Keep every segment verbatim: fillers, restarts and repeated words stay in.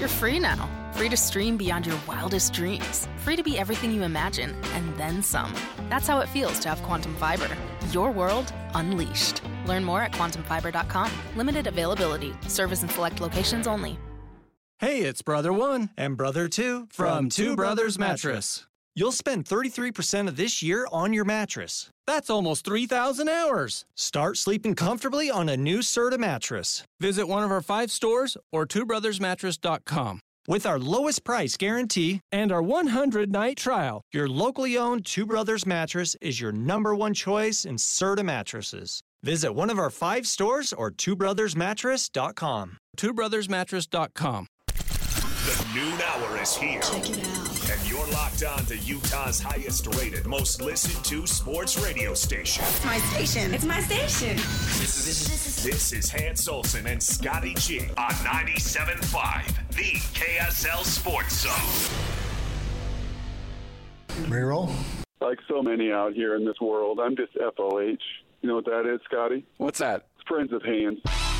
You're free now. Free to stream beyond your wildest dreams. Free to be everything you imagine, and then some. That's how it feels to have Quantum Fiber. Your world unleashed. Learn more at quantum fiber dot com. Limited availability. Service in select locations only. Hey, it's Brother One and Brother Two from Two Brothers Mattress. You'll spend thirty-three percent of this year on your mattress. That's almost three thousand hours. Start sleeping comfortably on a new Serta mattress. Visit one of our five stores or two brothers mattress dot com. With our lowest price guarantee and our one hundred night trial, your locally owned Two Brothers mattress is your number one choice in Serta mattresses. Visit one of our five stores or two brothers mattress dot com. two brothers mattress dot com. The noon hour is here. Check it out. And you're locked on to Utah's highest rated, most listened to sports radio station. It's my station. It's my station. This is, this is, this is Hans Olsen and Scotty G on ninety-seven point five, the K S L Sports Zone. Reroll. Like so many out here in this world, I'm just F O H. You know what that is, Scotty? What's that? It's Friends of Hans.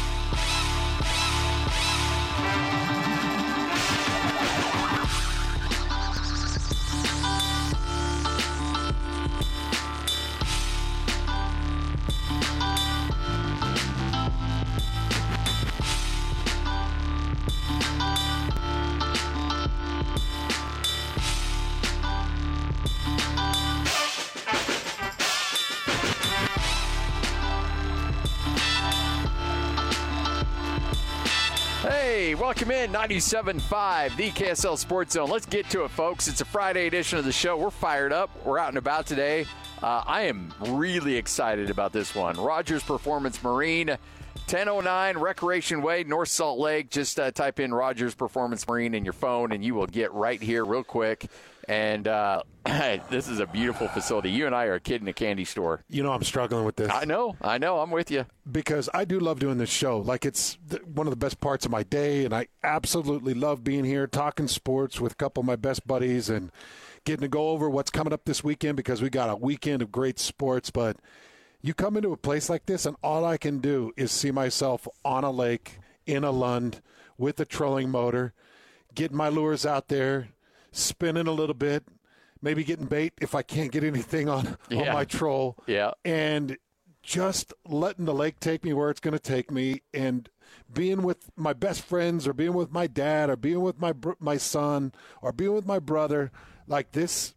Hey, welcome in ninety-seven point five, the K S L Sports Zone. Let's get to it, folks. It's a Friday edition of the show. We're fired up. We're out and about today. Uh, I am really excited about this one. Rogers Performance Marine, ten oh nine Recreation Way, North Salt Lake. Just uh, type in Rogers Performance Marine in your phone, and you will get right here real quick. And uh, this is a beautiful facility. You and I are a kid in a candy store. You know I'm struggling with this. I know. I know. I'm with you. Because I do love doing this show. Like, it's th- one of the best parts of my day, and I absolutely love being here, talking sports with a couple of my best buddies and getting to go over what's coming up this weekend, because we got a weekend of great sports. But you come into a place like this, and all I can do is see myself on a lake, in a Lund, with a trolling motor, getting my lures out there, spinning a little bit, maybe getting bait if I can't get anything on, Yeah. on my troll. Yeah. And just letting the lake take me where it's going to take me, and being with my best friends, or being with my dad, or being with my br- my son, or being with my brother. Like this,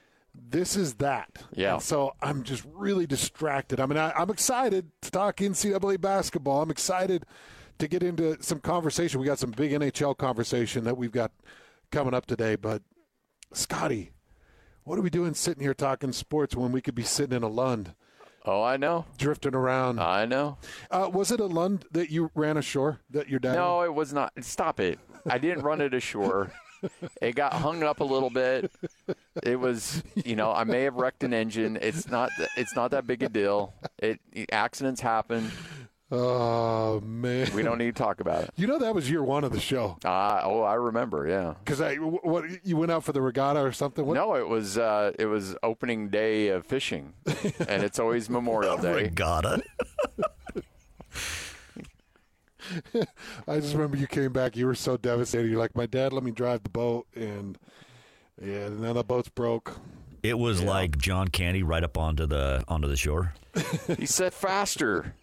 this is that. Yeah. And so I'm just really distracted. I mean, I, I'm excited to talk N C double A basketball. I'm excited to get into some conversation. We got some big N H L conversation that we've got coming up today. But, Scotty, what are we doing sitting here talking sports when we could be sitting in a Lund? Oh, I know. Drifting around. I know. Uh, was it a Lund that you ran ashore, that your dad No, ran? it was not. Stop it. I didn't run it ashore. It got hung up a little bit. It was, you know, I may have wrecked an engine. It's not. It's not that big a deal. It accidents happen. Oh, man. We don't need to talk about it. You know that was year one of the show. Uh, oh, I remember. Yeah. Because I, what you went out for the regatta or something? What? No, it was. Uh, it was opening day of fishing, and it's always Memorial Day. Regatta. I just remember you came back. You were so devastated. You're like, my dad let me drive the boat, and yeah, and then the boat's broke. It was Yeah. like John Candy right up onto the onto the shore. He said faster.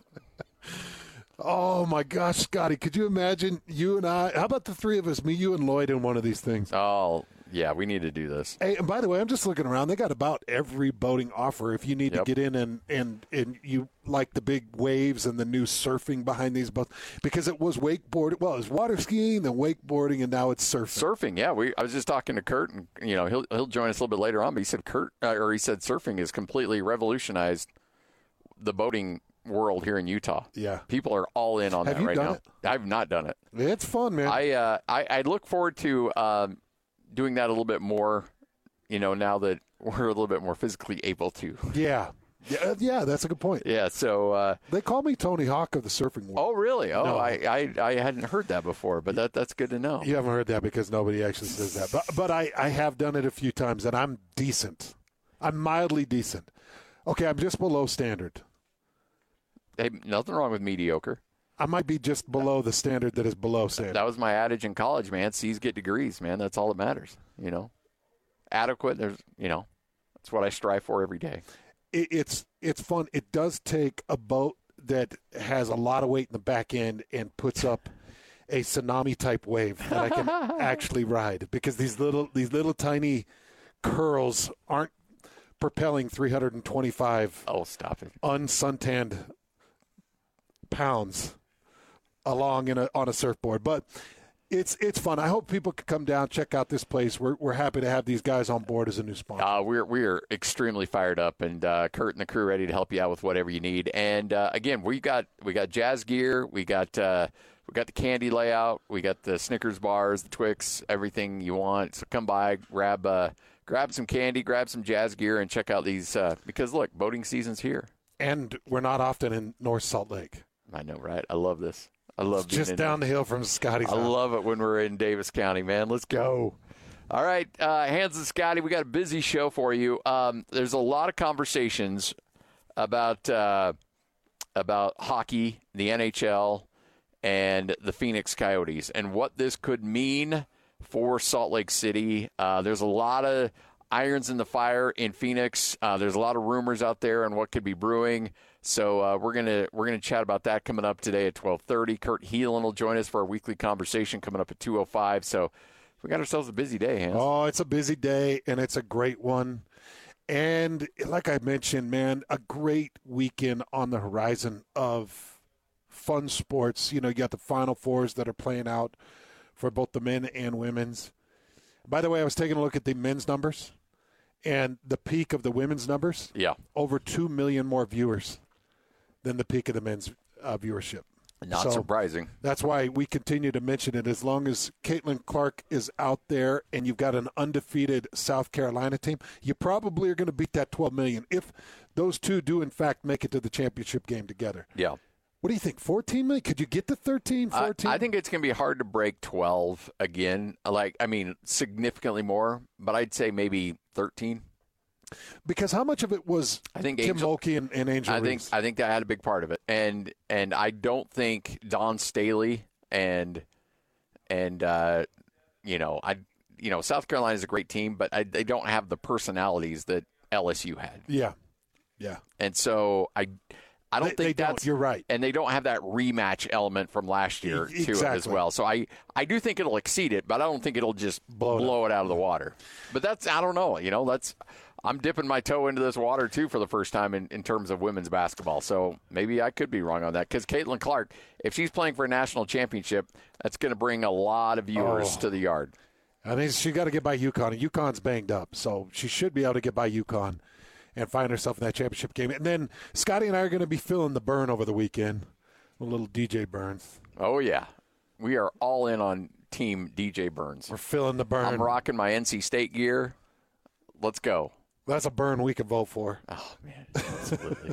Oh my gosh, Scotty! Could you imagine you and I? How about the three of us, me, you, and Lloyd, in one of these things? Oh, yeah, we need to do this. Hey, and by the way, I'm just looking around. They got about every boating offer. If you need Yep. to get in and, and, and you like the big waves and the new surfing behind these boats, because it was wakeboarding. Well, it was water skiing, then wakeboarding, and now it's surfing. Surfing, yeah. We I was just talking to Kurt, and you know he'll he'll join us a little bit later on. But he said Kurt, uh, or he said surfing has completely revolutionized the boating world here in Utah. Yeah. People are all in on Have that you right done now. it? I've not done it. It's fun, man. I uh, I, I look forward to um, doing that a little bit more. You know, now that we're a little bit more physically able to. yeah. Yeah, yeah, that's a good point. Yeah. So. Uh, They call me Tony Hawk of the surfing world. oh, really? Oh, No. I, I I hadn't heard that before, but that that's good to know. You haven't heard that because nobody actually says that. But but I, I have done it a few times, and I'm decent. I'm mildly decent. Okay, I'm just below standard. Hey, nothing wrong with mediocre. I might be just below the standard that is below standard. That was my adage in college, man. C's get degrees, man. That's all that matters, you know. Adequate, there's, you know, that's what I strive for every day. It, it's it's fun. It does take a boat that has a lot of weight in the back end and puts up a tsunami-type wave that I can actually ride, because these little these little tiny curls aren't propelling three hundred twenty-five oh, stop it. unsuntanned pounds along in a, on a surfboard. But it's it's fun. I hope people can come down, check out this place. We're we're happy to have these guys on board as a new sponsor. Uh, we're we're extremely fired up, and uh, Kurt and the crew ready to help you out with whatever you need. And uh, again, we got we got Jazz gear, we got uh, we got the candy layout, we got the Snickers bars, the Twix, everything you want. So come by, grab uh, grab some candy, grab some Jazz gear, and check out these uh, because look, boating season's here. And we're not often in North Salt Lake. I know, right? I love this. I love it's just being down there. the hill from Scotty's I house. love it when we're in Davis County, man. Let's go. All right, uh, Hans and Scotty, we got a busy show for you. Um, there's a lot of conversations about uh, about hockey, the N H L, and the Phoenix Coyotes, and what this could mean for Salt Lake City. Uh, there's a lot of irons in the fire in Phoenix. Uh, there's a lot of rumors out there on what could be brewing. So uh, we're gonna we're gonna chat about that coming up today at twelve thirty. Kurt Heelan will join us for our weekly conversation coming up at two oh five. So we got ourselves a busy day, Hans. Oh, it's a busy day, and it's a great one. And like I mentioned, man, a great weekend on the horizon of fun sports. You know, you got the Final Fours that are playing out for both the men and women's. By the way, I was taking a look at the men's numbers and the peak of the women's numbers. Yeah. Over two million more viewers than the peak of the men's uh, viewership. Not so surprising. That's why we continue to mention it. As long as Caitlin Clark is out there and you've got an undefeated South Carolina team, you probably are going to beat that twelve million if those two do, in fact, make it to the championship game together. Yeah. What do you think, fourteen million? Could you get to thirteen, fourteen? I, I think it's going to be hard to break twelve again. Like, I mean, significantly more, but I'd say maybe thirteen. Because how much of it was I think Kim Angel, Mulkey and, and Angel I Reese? think I think that had a big part of it, and and I don't think Dawn Staley and and uh, you know I you know South Carolina is a great team, but I, they don't have the personalities that L S U had. Yeah, yeah. And so I I don't They- think they don't. that's You're right. and they don't have that rematch element from last year E- to it as exactly. well. So I I do think it'll exceed it, but I don't think it'll just Blow blow, it it out of the water. But that's I don't know. You know that's. I'm dipping my toe into this water, too, for the first time in, in terms of women's basketball. So maybe I could be wrong on that. Because Caitlin Clark, if she's playing for a national championship, that's going to bring a lot of viewers Oh. to the yard. I mean, she got to get by UConn, and UConn's banged up, so she should be able to get by UConn and find herself in that championship game. And then Scotty and I are going to be feeling the burn over the weekend, a little D J Burns. Oh, yeah. We are all in on Team D J Burns. We're feeling the burn. I'm rocking my N C State gear. Let's go. That's a burn we can vote for. Oh, man, absolutely.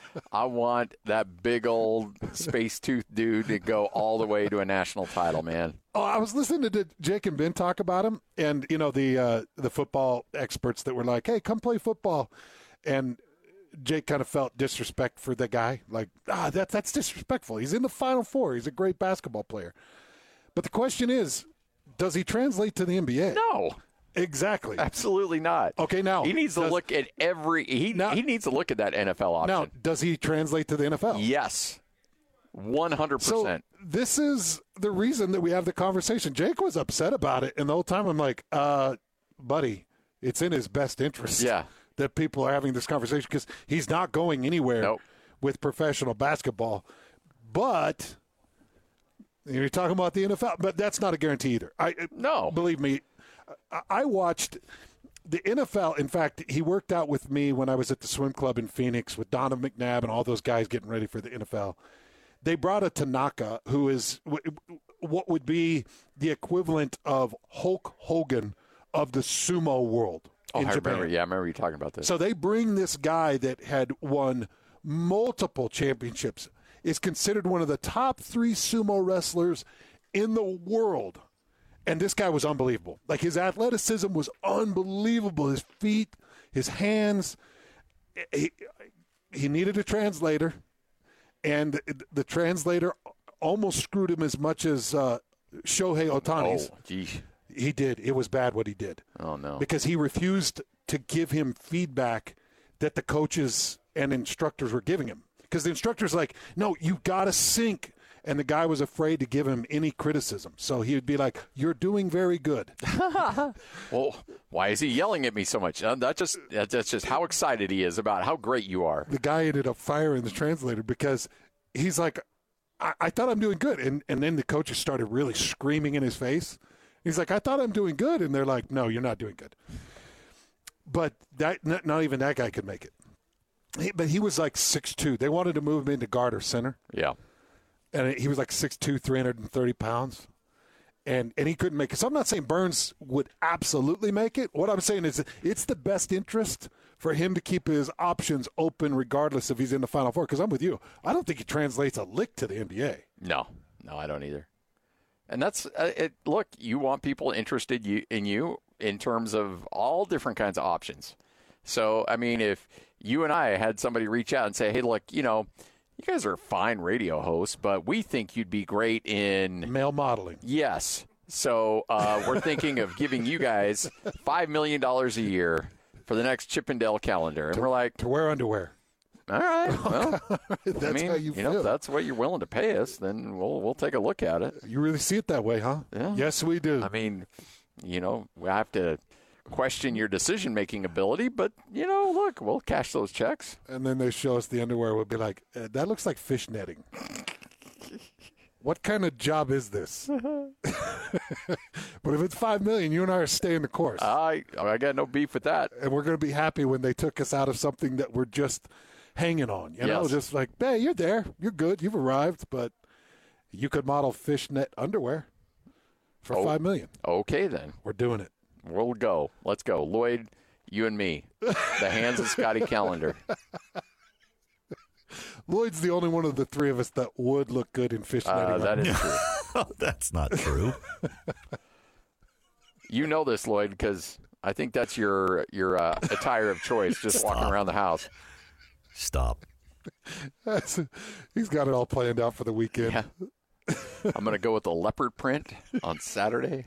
I want that big old space tooth dude to go all the way to a national title, man. Oh, I was listening to Jake and Ben talk about him, and you know the uh, the football experts that were like, "Hey, come play football," and Jake kind of felt disrespect for the guy, like, "Ah, that that's disrespectful. He's in the Final Four. He's a great basketball player." But the question is, does he translate to the N B A? No. Exactly. Absolutely not. Okay, now he needs to does, look at every he now, he needs to look at that N F L option. Now, does he translate to the N F L? Yes. one hundred percent. So this is the reason that we have the conversation. Jake was upset about it, and the whole time I'm like, uh, buddy, it's in his best interest yeah. that people are having this conversation because he's not going anywhere nope. with professional basketball. But you're talking about the N F L, but that's not a guarantee either. I No. Believe me, I watched the N F L. In fact, he worked out with me when I was at the swim club in Phoenix with Donovan McNabb and all those guys getting ready for the N F L. They brought a Tanaka, who is what would be the equivalent of Hulk Hogan of the sumo world Oh, in I Japan. remember. Yeah, I remember you talking about this. So they bring this guy that had won multiple championships, is considered one of the top three sumo wrestlers in the world. And this guy was unbelievable. Like, his athleticism was unbelievable. His feet, his hands. He, he needed a translator. And the translator almost screwed him as much as uh, Shohei Ohtani's. Oh, gee. He did. It was bad what he did. Oh, no. Because he refused to give him feedback that the coaches and instructors were giving him. Because the instructor's like, no, you got to sink. And the guy was afraid to give him any criticism. So he would be like, you're doing very good. Well, why is he yelling at me so much? Uh, that just That's just how excited he is about how great you are. The guy ended up firing the translator because he's like, I, I thought I'm doing good. And, and then the coaches started really screaming in his face. He's like, I thought I'm doing good. And they're like, no, you're not doing good. But that not, not even that guy could make it. He, but he was like six two. They wanted to move him into guard or center. Yeah. And he was like six two, three hundred thirty pounds. And and he couldn't make it. So I'm not saying Burns would absolutely make it. What I'm saying is it's the best interest for him to keep his options open regardless if he's in the Final Four. Because I'm with you. I don't think he translates a lick to the N B A. No. No, I don't either. And that's uh, it. Look, you want people interested you, in you in terms of all different kinds of options. So, I mean, if you and I had somebody reach out and say, hey, look, you know, you guys are fine radio hosts, but we think you'd be great in male modeling. Yes. So uh, we're thinking of giving you guys five million dollars a year for the next Chippendale calendar. And to, we're like, to wear underwear. All right. Well, that's I mean, how you, you know, feel. if that's what you're willing to pay us, then we'll we'll take a look at it. You really see it that way, huh? Yeah. Yes, we do. I mean, you know, we have to question your decision-making ability, but, you know, look, we'll cash those checks. And then they show us the underwear. We'll be like, uh, that looks like fish netting. What kind of job is this? But if it's five million dollars, you and I are staying the course. I I got no beef with that. And we're going to be happy when they took us out of something that we're just hanging on. You know, Yes. just like, hey, you're there. You're good. You've arrived. But you could model fishnet underwear for Oh. five million dollars. Okay, then. We're doing it. We'll go. Let's go. Lloyd, you and me. The hands of Scotty Calendar. Lloyd's the only one of the three of us that would look good in fish netting. Uh, that is true. That's not true. You know this, Lloyd, because I think that's your your uh, attire of choice, just walking around the house. Stop. That's, he's got it all planned out for the weekend. Yeah. I'm going to go with the leopard print on Saturday.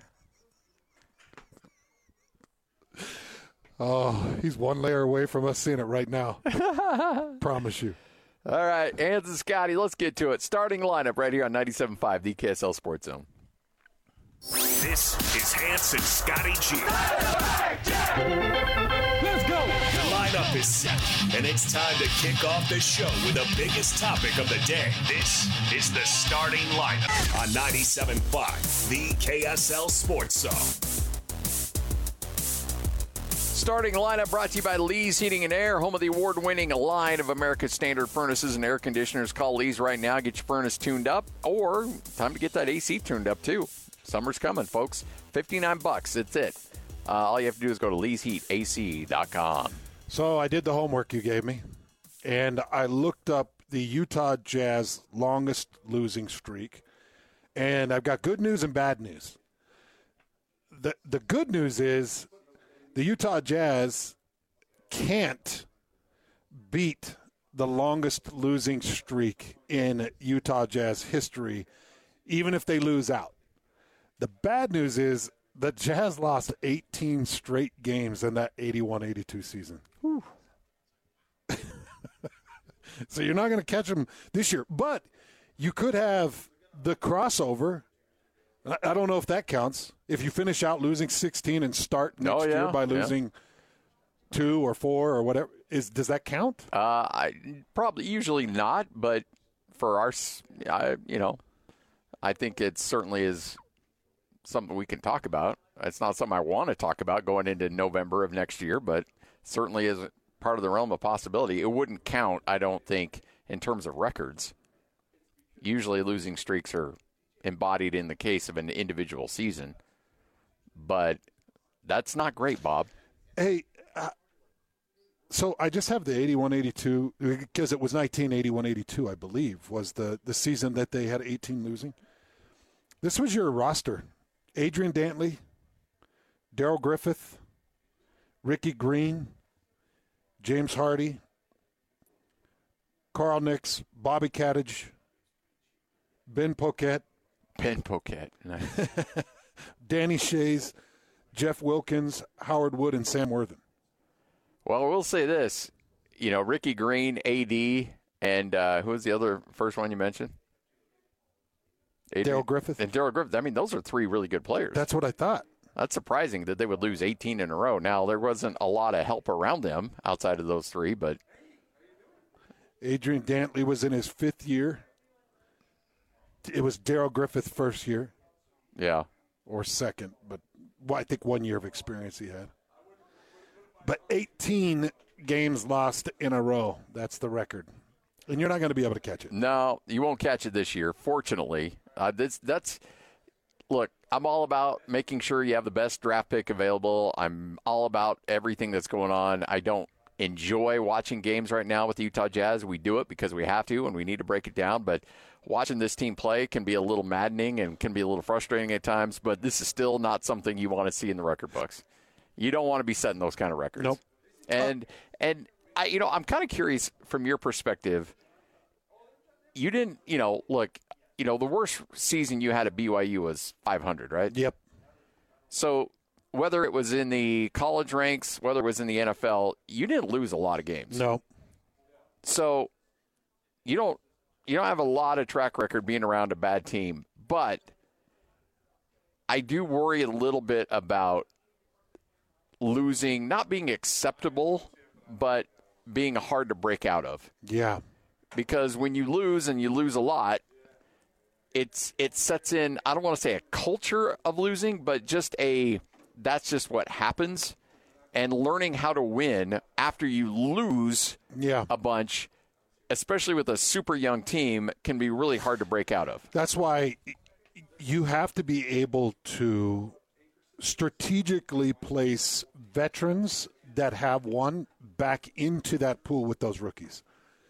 Oh, he's one layer away from us seeing it right now. Promise you. All right, Hans and Scotty, let's get to it. Starting lineup right here on ninety-seven point five, the K S L Sports Zone. This is Hans and Scotty G. Let's go. The lineup is set, and it's time to kick off the show with the biggest topic of the day. This is the starting lineup on ninety-seven point five, the K S L Sports Zone. Starting lineup brought to you by Lee's Heating and Air, home of the award-winning line of America's standard furnaces and air conditioners. Call Lee's right now, get your furnace tuned up, or time to get that A C tuned up too. Summer's coming, folks. fifty-nine bucks, that's it. Uh, all you have to do is go to lees heat a c dot com. So I did the homework you gave me, and I looked up the Utah Jazz longest losing streak, and I've got good news and bad news. The The good news is the Utah Jazz can't beat the longest losing streak in Utah Jazz history, even if they lose out. The bad news is the Jazz lost eighteen straight games in that eighty-one eighty-two season. So you're not going to catch them this year. But you could have the crossover. I, I don't know if that counts. If you finish out losing sixteen and start next Oh, yeah, year by yeah. losing two or four or whatever, is does that count? Uh, I probably usually not, but for our, s- I, you know, I think it certainly is something we can talk about. It's not something I want to talk about going into November of next year, but certainly is part of the realm of possibility. It wouldn't count, I don't think, in terms of records. Usually losing streaks are embodied in the case of an individual season, but that's not great, Bob. Hey, uh, so I just have the eighty-one eighty-two because it was nineteen eighty-one eighty-two, I believe, was the, the season that they had eighteen losing. This was your roster. Adrian Dantley, Darrell Griffith, Ricky Green, James Hardy, Carl Nicks, Bobby Caddage, Ben Poquette. Ben Poquette. Nice. Danny Shays, Jeff Wilkins, Howard Wood, and Sam Worthen. Well, we'll say this. You know, Ricky Green, A D, and uh, who was the other first one you mentioned? Darrell Griffith. And Darrell Griffith. I mean, those are three really good players. That's what I thought. That's surprising that they would lose eighteen in a row. Now, there wasn't a lot of help around them outside of those three, but Adrian Dantley was in his fifth year. It was Darrell Griffith's first year. Yeah. Or second, but well, I think one year of experience he had. But eighteen games lost in a row. That's the record. And you're not going to be able to catch it. No, you won't catch it this year, fortunately. Uh, this, that's look, I'm all about making sure you have the best draft pick available. I'm all about everything that's going on. I don't enjoy watching games right now with the Utah Jazz. We do it because we have to and we need to break it down. But watching this team play can be a little maddening and can be a little frustrating at times. But this is still not something you want to see in the record books. You don't want to be setting those kind of records. Nope. And, and I, you know, I'm kind of curious from your perspective. You didn't, you know, look, you know, the worst season you had at B Y U was five hundred, right? Yep. So whether it was in the college ranks, whether it was in the N F L, you didn't lose a lot of games. No. So you don't you don't have a lot of track record being around a bad team, but I do worry a little bit about losing, not being acceptable, but being hard to break out of. Yeah. Because when you lose and you lose a lot, it's it sets in, I don't want to say a culture of losing, but just a, that's just what happens. And learning how to win after you lose yeah. a bunch, especially with a super young team, can be really hard to break out of. That's why you have to be able to strategically place veterans that have won back into that pool with those rookies.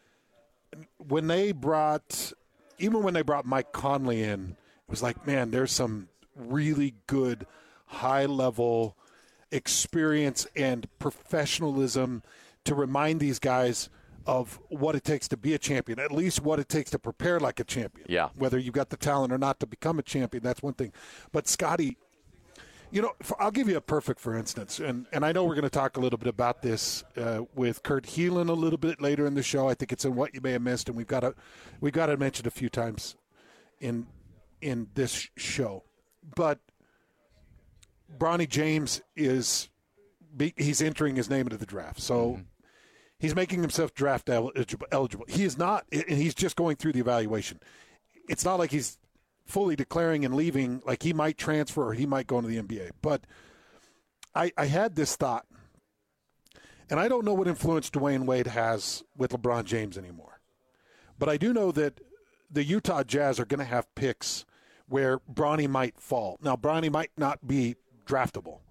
When they brought, even when they brought Mike Conley in, it was like, man, there's some really good high-level experience and professionalism to remind these guys of what it takes to be a champion, at least what it takes to prepare like a champion. Yeah. Whether you've got the talent or not to become a champion, that's one thing. But Scotty, you know, for, I'll give you a perfect for instance, and, and I know we're going to talk a little bit about this uh, with Kurt Heelan a little bit later in the show. I think it's in What You May Have Missed, and we've got to we've got to mention a few times in in this show. But Bronny James is he's entering his name into the draft, so mm-hmm. he's making himself draft eligible. He is not, and he's just going through the evaluation. It's not like he's fully declaring and leaving, like he might transfer or he might go into the N B A. But I, I had this thought, and I don't know what influence Dwayne Wade has with LeBron James anymore. But I do know that the Utah Jazz are going to have picks where Bronny might fall. Now, Bronny might not be draftable.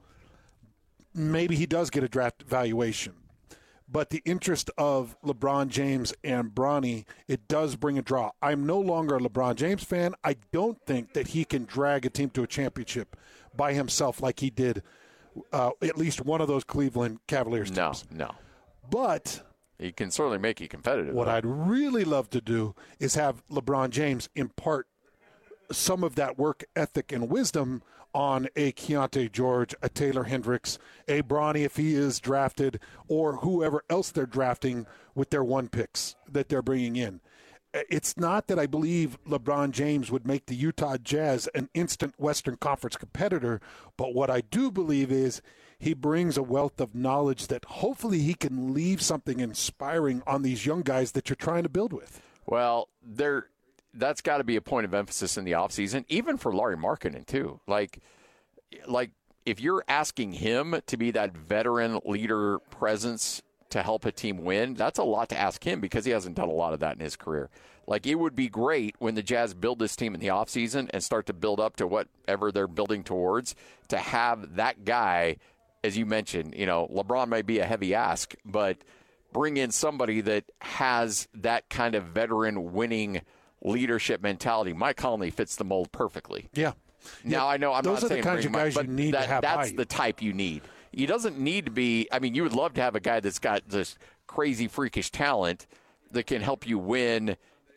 Maybe he does get a draft valuation. But the interest of LeBron James and Bronny, it does bring a draw. I'm no longer a LeBron James fan. I don't think that he can drag a team to a championship by himself like he did uh, at least one of those Cleveland Cavaliers teams. No, no. But he can certainly make you competitive. What though. I'd really love to do is have LeBron James impart some of that work ethic and wisdom on a Keontae George, a Taylor Hendricks, a Bronny if he is drafted, or whoever else they're drafting with their one picks that they're bringing in. It's not that I believe LeBron James would make the Utah Jazz an instant Western Conference competitor, but what I do believe is he brings a wealth of knowledge that hopefully he can leave something inspiring on these young guys that you're trying to build with. Well, they're that's got to be a point of emphasis in the offseason, even for Lauri Markkanen, too. Like, like if you're asking him to be that veteran leader presence to help a team win, that's a lot to ask him because he hasn't done a lot of that in his career. Like, it would be great when the Jazz build this team in the offseason and start to build up to whatever they're building towards, to have that guy, as you mentioned, you know, LeBron may be a heavy ask, but bring in somebody that has that kind of veteran winning leadership mentality. Mike Conley fits the mold perfectly. Yeah. Now, yeah. I know I'm Those not are saying the kinds of guys Mike, you need that, to have that's by you. the type you need. He doesn't need to be, I mean, you would love to have a guy that's got this crazy, freakish talent that can help you win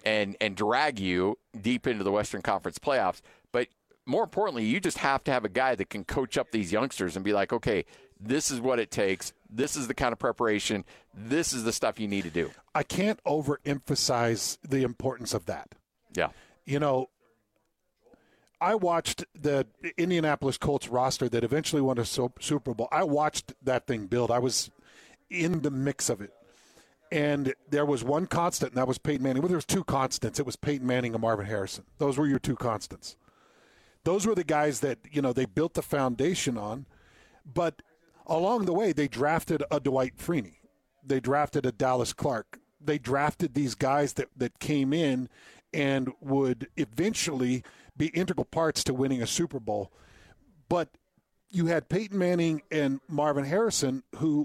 and and drag you deep into the Western Conference playoffs. But more importantly, you just have to have a guy that can coach up these youngsters and be like, okay, this is what it takes. This is the kind of preparation. This is the stuff you need to do. I can't overemphasize the importance of that. Yeah. You know, I watched the Indianapolis Colts roster that eventually won a Super Bowl. I watched that thing build. I was in the mix of it. And there was one constant, and that was Peyton Manning. Well, there was two constants. It was Peyton Manning and Marvin Harrison. Those were your two constants. Those were the guys that, you know, they built the foundation on. But along the way, they drafted a Dwight Freeney. They drafted a Dallas Clark. They drafted these guys that, that came in and would eventually be integral parts to winning a Super Bowl. But you had Peyton Manning and Marvin Harrison who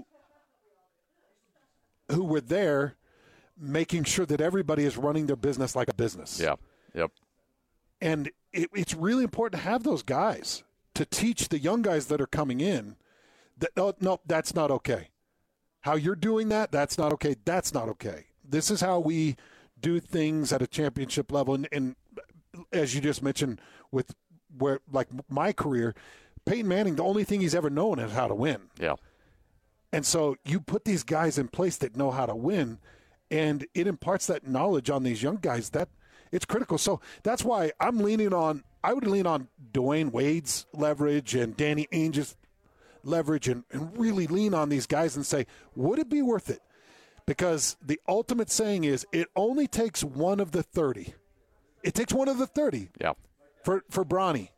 who were there making sure that everybody is running their business like a business. Yeah, yep. And it, it's really important to have those guys to teach the young guys that are coming in that, no, no, that's not okay. How you're doing that, that's not okay. That's not okay. This is how we do things at a championship level. And, and as you just mentioned, with where like my career, Peyton Manning, the only thing he's ever known is how to win. Yeah. And so you put these guys in place that know how to win, and it imparts that knowledge on these young guys. That it's critical. So that's why I'm leaning on. I would lean on Dwayne Wade's leverage and Danny Ainge's leverage, and, and really lean on these guys and say, would it be worth it? Because the ultimate saying is, it only takes one of the thirty. It takes one of the thirty. Yeah. For for Bronny,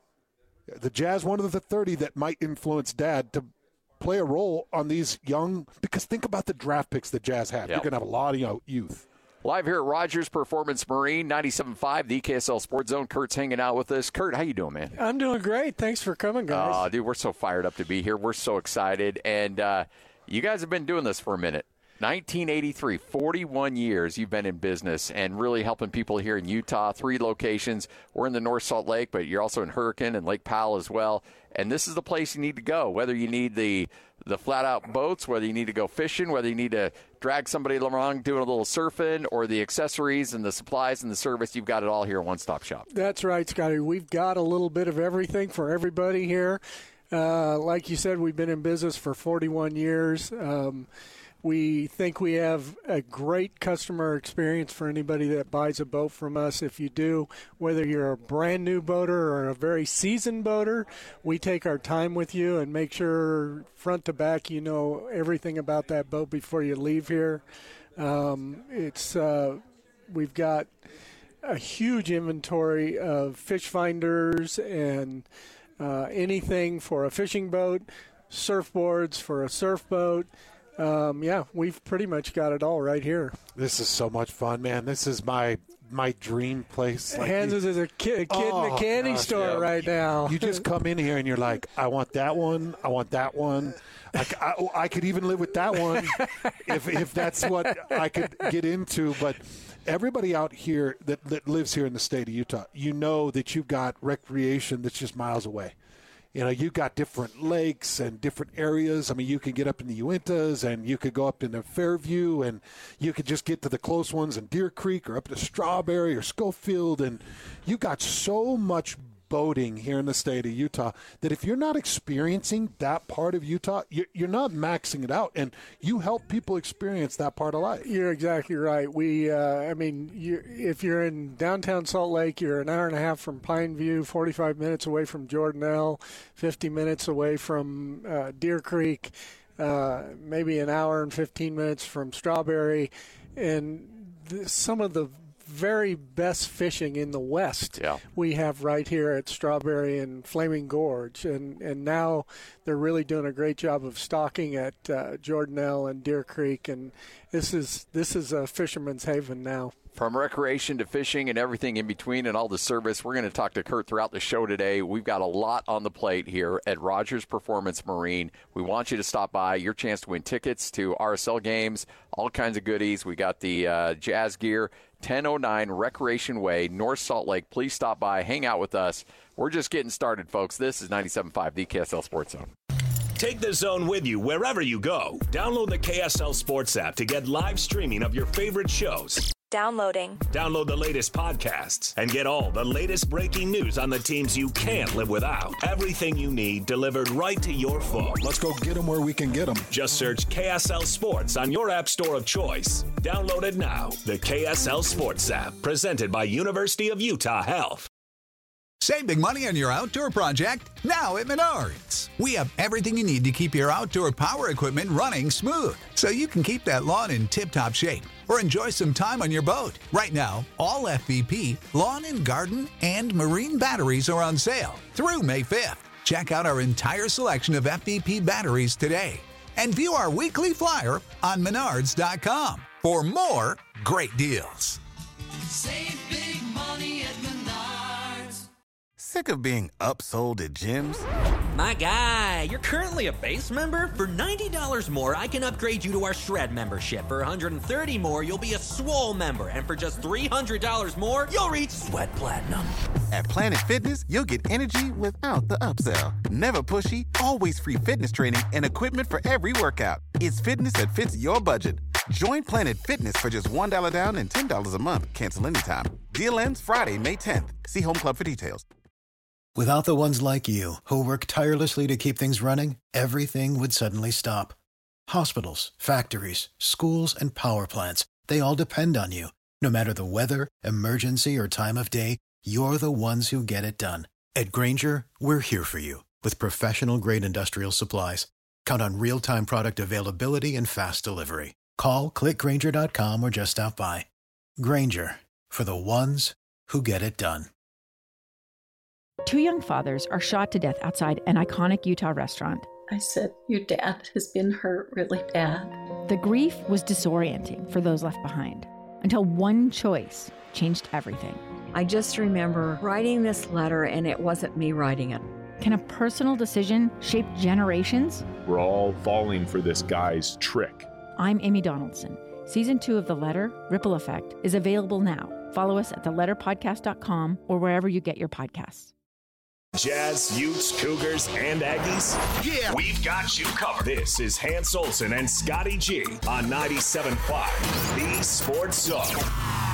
the Jazz, one of the thirty that might influence Dad to play a role on these young, because think about the draft picks the Jazz have. Yep. You're going to have a lot of you know, youth. Live here at Rogers Performance Marine, ninety-seven point five, the K S L Sports Zone. Kurt's hanging out with us. Kurt, how you doing, man? I'm doing great. Thanks for coming, guys. Oh, dude, we're so fired up to be here. We're so excited. And uh, you guys have been doing this for a minute. nineteen eighty-three, forty-one years you've been in business and really helping people here in Utah. Three locations. We're in the North Salt Lake, but you're also in Hurricane and Lake Powell as well. And this is the place you need to go, whether you need the the flat-out boats, whether you need to go fishing, whether you need to drag somebody along doing a little surfing, or the accessories and the supplies and the service. You've got it all here at One Stop Shop. That's right, Scotty. We've got a little bit of everything for everybody here. Uh, like you said, we've been in business for forty-one years. Um, We think we have a great customer experience for anybody that buys a boat from us. If you do, whether you're a brand new boater or a very seasoned boater, we take our time with you and make sure front to back you know everything about that boat before you leave here. Um, it's uh, we've got a huge inventory of fish finders and uh, anything for a fishing boat, surfboards for a surf boat. Um, yeah, we've pretty much got it all right here. This is so much fun, man. This is my my dream place. Like Hans you, is a kid, a kid oh, in a candy gosh, store yeah. right now. You just come in here and you're like, I want that one. I want that one. I, I, I could even live with that one if if that's what I could get into. But everybody out here that, that lives here in the state of Utah, you know that you've got recreation that's just miles away. You know, you've got different lakes and different areas. I mean, you can get up in the Uintas, and you could go up into Fairview, and you could just get to the close ones in Deer Creek or up to Strawberry or Schofield. And you've got so much boating here in the state of Utah that if you're not experiencing that part of Utah, you're not maxing it out, and you help people experience that part of life. You're exactly right. We, uh, I mean, you, if you're in downtown Salt Lake, you're an hour and a half from Pineview, forty-five minutes away from Jordanelle, fifty minutes away from uh, Deer Creek, uh, maybe an hour and fifteen minutes from Strawberry, and th- some of the very best fishing in the West yeah. we have right here at Strawberry and Flaming Gorge, and and now they're really doing a great job of stocking at uh, Jordanelle and Deer Creek, and this is this is a fisherman's haven now. From recreation to fishing and everything in between and all the service, we're going to talk to Kurt throughout the show today. We've got a lot on the plate here at Rogers Performance Marine. We want you to stop by. Your chance to win tickets to R S L games, all kinds of goodies. We got the uh, Jazz gear, ten oh nine Recreation Way, North Salt Lake. Please stop by. Hang out with us. We're just getting started, folks. This is ninety-seven point five, the K S L Sports Zone. Take the Zone with you wherever you go. Download the K S L Sports app to get live streaming of your favorite shows. Downloading. Download the latest podcasts and get all the latest breaking news on the teams you can't live without. Everything you need delivered right to your phone. Let's go get them where we can get them. Just search K S L Sports on your app store of choice. Download it now. The K S L Sports app, presented by University of Utah Health. Save big money on your outdoor project now at Menards. We have everything you need to keep your outdoor power equipment running smooth, so you can keep that lawn in tip-top shape or enjoy some time on your boat. Right now, all F V P, lawn and garden, and marine batteries are on sale through May fifth. Check out our entire selection of F V P batteries today and view our weekly flyer on menards dot com for more great deals. Save big money at Menards. Sick of being upsold at gyms? My guy, you're currently a base member? For ninety dollars more, I can upgrade you to our Shred membership. For one hundred thirty dollars more, you'll be a Swole member. And for just three hundred dollars more, you'll reach Sweat Platinum. At Planet Fitness, you'll get energy without the upsell. Never pushy, always free fitness training and equipment for every workout. It's fitness that fits your budget. Join Planet Fitness for just one dollar down and ten dollars a month. Cancel anytime. Deal ends Friday, May tenth. See Home Club for details. Without the ones like you, who work tirelessly to keep things running, everything would suddenly stop. Hospitals, factories, schools, and power plants, they all depend on you. No matter the weather, emergency, or time of day, you're the ones who get it done. At Grainger, we're here for you with professional-grade industrial supplies. Count on real-time product availability and fast delivery. Call, click Grainger dot com, or just stop by. Grainger, for the ones who get it done. Two young fathers are shot to death outside an iconic Utah restaurant. I said, your dad has been hurt really bad. The grief was disorienting for those left behind, until one choice changed everything. I just remember writing this letter, and it wasn't me writing it. Can a personal decision shape generations? We're all falling for this guy's trick. I'm Amy Donaldson. Season two of The Letter, Ripple Effect, is available now. Follow us at the letter podcast dot com or wherever you get your podcasts. Jazz, Utes, Cougars, and Aggies? Yeah! We've got you covered. This is Hans Olsen and Scotty G on ninety-seven point five, The Sports Zone.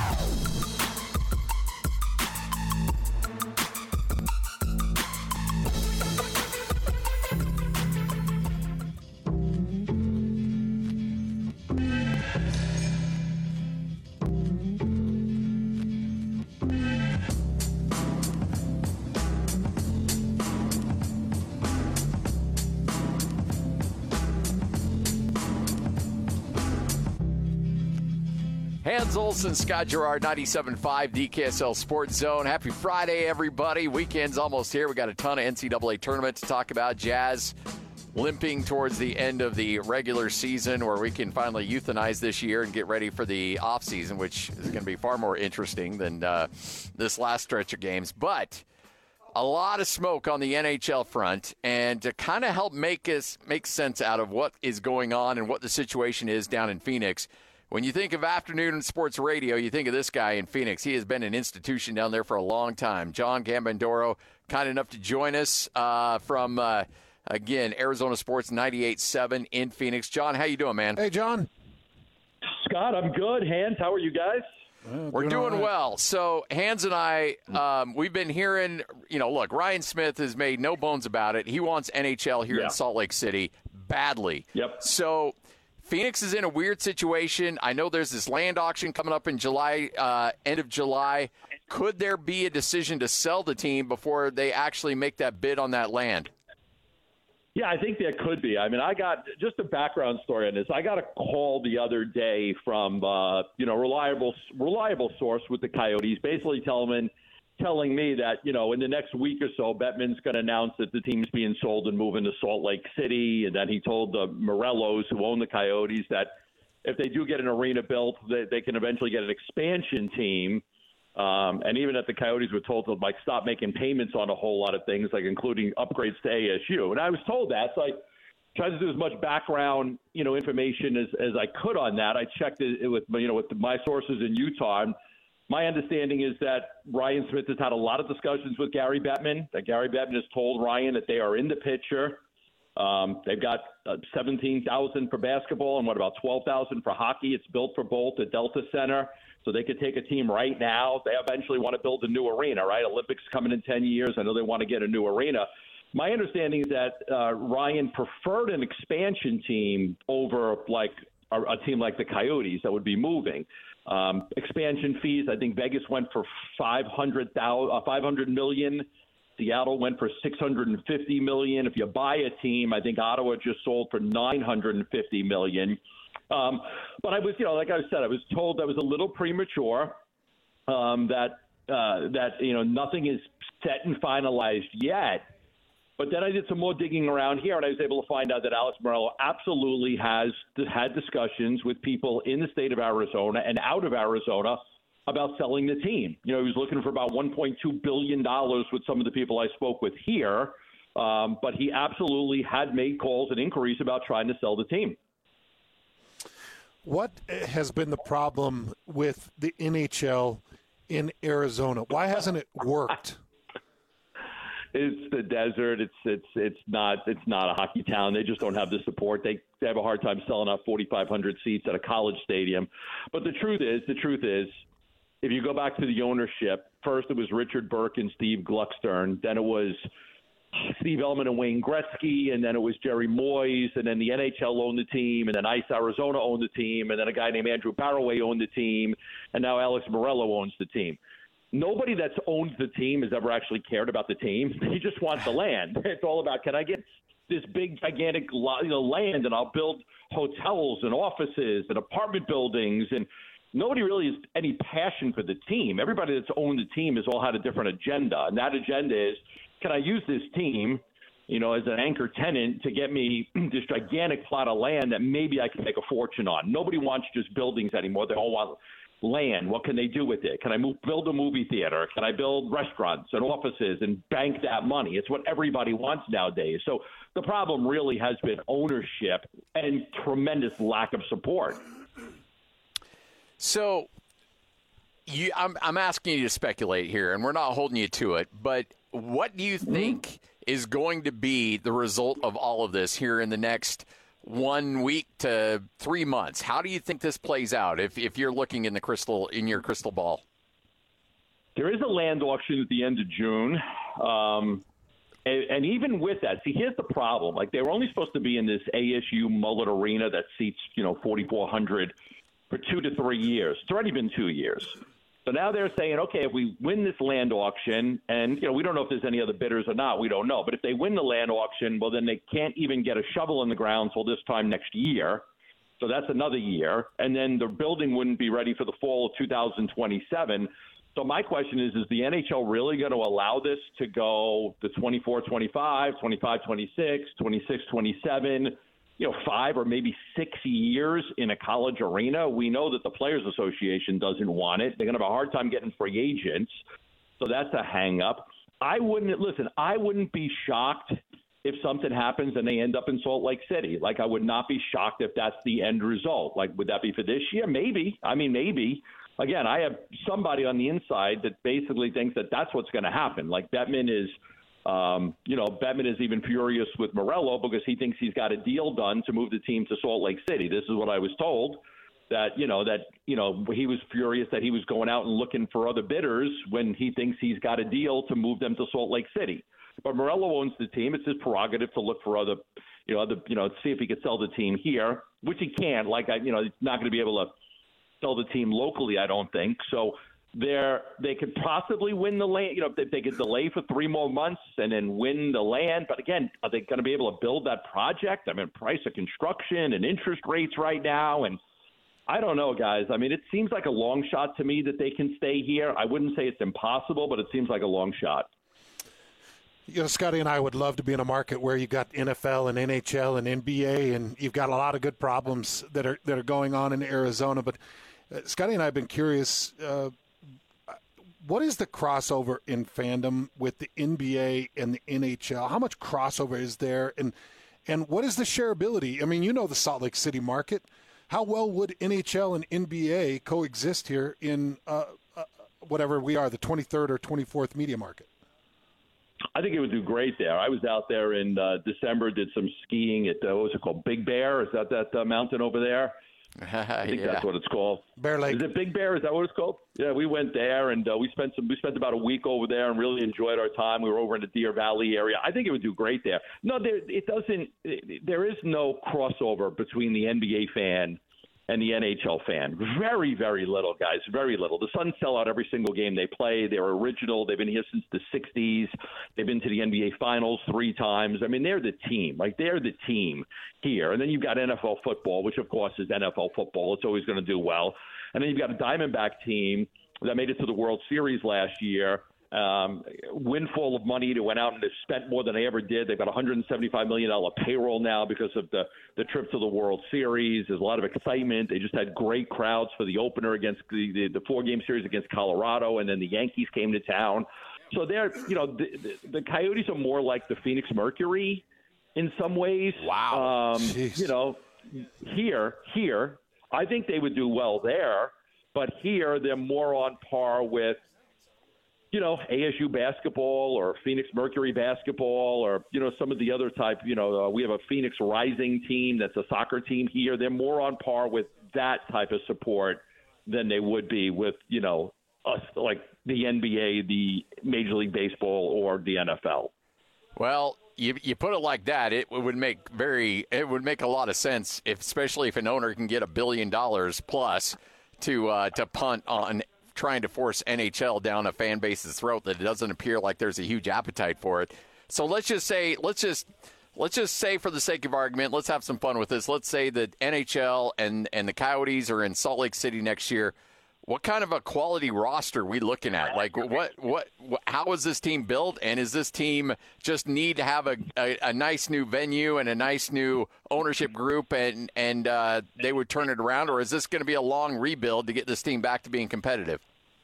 Hans Olsen, Scott Gerard, ninety-seven point five, D K S L Sports Zone. Happy Friday, everybody. Weekend's almost here. We got a ton of N C double A tournament to talk about. Jazz limping towards the end of the regular season, where we can finally euthanize this year and get ready for the offseason, which is going to be far more interesting than uh, this last stretch of games. But a lot of smoke on the N H L front, and to kind of help make us make sense out of what is going on and what the situation is down in Phoenix. When you think of afternoon sports radio, you think of this guy in Phoenix. He has been an institution down there for a long time. John Gambandoro, kind enough to join us uh, from, uh, again, Arizona Sports ninety-eight point seven in Phoenix. John, how you doing, man? Hey, John. Scott, I'm good. Hans, how are you guys? Well, We're doing right. well. So Hans and I, um, we've been hearing, you know, look, Ryan Smith has made no bones about it. He wants N H L here yeah. in Salt Lake City badly. Yep. So Phoenix is in a weird situation. I know there's this land auction coming up in July, uh, end of July. Could there be a decision to sell the team before they actually make that bid on that land? Yeah, I think there could be. I mean, I got just a background story on this. I got a call the other day from, uh, you know, reliable reliable source with the Coyotes, basically telling me, telling me that, you know, in the next week or so, Bettman's going to announce that the team's being sold and moving to Salt Lake City. And then he told the Morellos, who own the Coyotes, that if they do get an arena built, they, they can eventually get an expansion team. Um, and even if the Coyotes were told to, like, stop making payments on a whole lot of things, like including upgrades to A S U. And I was told that, so I tried to do as much background, you know, information as, as I could on that. I checked it with, you know, with my sources in Utah. And my understanding is that Ryan Smith has had a lot of discussions with Gary Bettman, that Gary Bettman has told Ryan that they are in the picture. Um, they've got uh, seventeen thousand for basketball and what about twelve thousand for hockey. It's built for both at Delta Center. So they could take a team right now. They eventually want to build a new arena, right? Olympics coming in ten years. I know they want to get a new arena. My understanding is that uh, Ryan preferred an expansion team over like a, a team like the Coyotes that would be moving. Um, expansion fees, I think Vegas went for five hundred thousand, uh, five hundred million. Seattle went for six hundred fifty million. If you buy a team, I think Ottawa just sold for nine hundred fifty million. Um, but I was, you know, like I said, I was told that was a little premature. Um, that uh, that you know nothing is set and finalized yet. But then I did some more digging around here, and I was able to find out that Alex Meruelo absolutely has had discussions with people in the state of Arizona and out of Arizona about selling the team. You know, he was looking for about one point two billion dollars with some of the people I spoke with here, um, but he absolutely had made calls and inquiries about trying to sell the team. What has been the problem with the N H L in Arizona? Why hasn't it worked? It's the desert. It's it's it's not it's not a hockey town. They just don't have the support. They, they have a hard time selling out forty-five hundred seats at a college stadium. But the truth is, the truth is, if you go back to the ownership, first it was Richard Burke and Steve Gluckstern. Then it was Steve Ellman and Wayne Gretzky, and then it was Jerry Moyes, and then the N H L owned the team, and then Ice Arizona owned the team, and then a guy named Andrew Barroway owned the team, and now Alex Meruelo owns the team. Nobody that's owned the team has ever actually cared about the team. They just want the land. It's all about, can I get this big, gigantic you know, land, and I'll build hotels and offices and apartment buildings, and nobody really has any passion for the team. Everybody that's owned the team has all had a different agenda, and that agenda is, can I use this team, you know, as an anchor tenant to get me this gigantic plot of land that maybe I can make a fortune on? Nobody wants just buildings anymore. They all want land. What can they do with it? Can I move, build a movie theater? Can I build restaurants and offices and bank that money? It's what everybody wants nowadays. So the problem really has been ownership and tremendous lack of support. So you, I'm, I'm asking you to speculate here, and we're not holding you to it, but what do you think is going to be the result of all of this here in the next one week to three months? How do you think this plays out if, if you're looking in the crystal in your crystal ball? There is a land auction at the end of June. Um, and, and even with that, see, here's the problem. Like, they were only supposed to be in this A S U Mullet Arena that seats, you know, forty-four hundred for two to three years. It's already been two years. So now they're saying, okay, if we win this land auction, and, you know, we don't know if there's any other bidders or not, we don't know. But if they win the land auction, well, then they can't even get a shovel in the ground till this time next year. So that's another year. And then the building wouldn't be ready for the fall of two thousand twenty-seven. So my question is, is the N H L really going to allow this to go the twenty-four twenty-five, twenty-five twenty-six, twenty-six twenty-seven, you know, five or maybe six years in a college arena? We know that the Players Association doesn't want it. They're going to have a hard time getting free agents. So that's a hang up. I wouldn't, listen, I wouldn't be shocked if something happens and they end up in Salt Lake City. Like, I would not be shocked if that's the end result. Like, would that be for this year? Maybe. I mean, maybe. Again, I have somebody on the inside that basically thinks that that's what's going to happen. Like, Bettman is, um, you know, Bettman is even furious with Meruelo because he thinks he's got a deal done to move the team to Salt Lake City. This is what I was told, that, you know, that, you know, he was furious that he was going out and looking for other bidders when he thinks he's got a deal to move them to Salt Lake City. But Meruelo owns the team. It's his prerogative to look for other, you know, other, you know, see if he could sell the team here, which he can't. Like, I, you know, he's not going to be able to sell the team locally, I don't think. So they're, they could possibly win the land. You know, if they could delay for three more months and then win the land. But again, are they going to be able to build that project? I mean, price of construction and interest rates right now, and I don't know, guys. I mean, it seems like a long shot to me that they can stay here. I wouldn't say it's impossible, but it seems like a long shot. You know, Scotty and I would love to be in a market where you got N F L and N H L and N B A, and you've got a lot of good problems that are that are going on in Arizona. But uh, Scotty and I have been curious, uh, what is the crossover in fandom with the N B A and the N H L? How much crossover is there, and and what is the shareability? I mean, you know the Salt Lake City market. How well would N H L and N B A coexist here in uh, uh, whatever we are, the twenty-third or twenty-fourth media market? I think it would do great there. I was out there in uh, December, did some skiing at, uh, what was it called, Big Bear? Is that that uh, mountain over there? I think Yeah. that's what it's called. Bear Lake. Is it Big Bear? Is that what it's called? Yeah, we went there and uh, we spent some. We spent about a week over there and really enjoyed our time. We were over in the Deer Valley area. I think it would do great there. No, there it doesn't. There is no crossover between the N B A fan and the N H L fan. Very, very little, guys. Very little. The Suns sell out every single game they play. They're original. They've been here since the sixties. They've been to the N B A Finals three times. I mean, they're the team. Like, they're the team here. And then you've got N F L football, which, of course, is N F L football. It's always going to do well. And then you've got a Diamondback team that made it to the World Series last year. Um, windfall of money that went out and they spent more than they ever did. They've got a one hundred seventy-five million dollars payroll now because of the, the trip to the World Series. There's a lot of excitement. They just had great crowds for the opener against the, the, the four-game series against Colorado, and then the Yankees came to town. So they're, you know, the, the, the Coyotes are more like the Phoenix Mercury in some ways. Wow. Um, you know, here, here, I think they would do well there, but here they're more on par with, you know, A S U basketball or Phoenix Mercury basketball or, you know, some of the other type, you know, uh, we have a Phoenix Rising team that's a soccer team here. They're more on par with that type of support than they would be with, you know, us like the N B A, the Major League Baseball, or the N F L. Well, you you put it like that, it would make very it would make a lot of sense, if, especially if an owner can get a billion dollars plus to uh, to punt on trying to force N H L down a fan base's throat that it doesn't appear like there's a huge appetite for it. So let's just say, let's just let's just say for the sake of argument, let's have some fun with this. Let's say that N H L and, and the Coyotes are in Salt Lake City next year. What kind of a quality roster are we looking at? Like, what, what, what how is this team built? And is this team just need to have a, a, a nice new venue and a nice new ownership group, and, and uh, they would turn it around? Or is this going to be a long rebuild to get this team back to being competitive?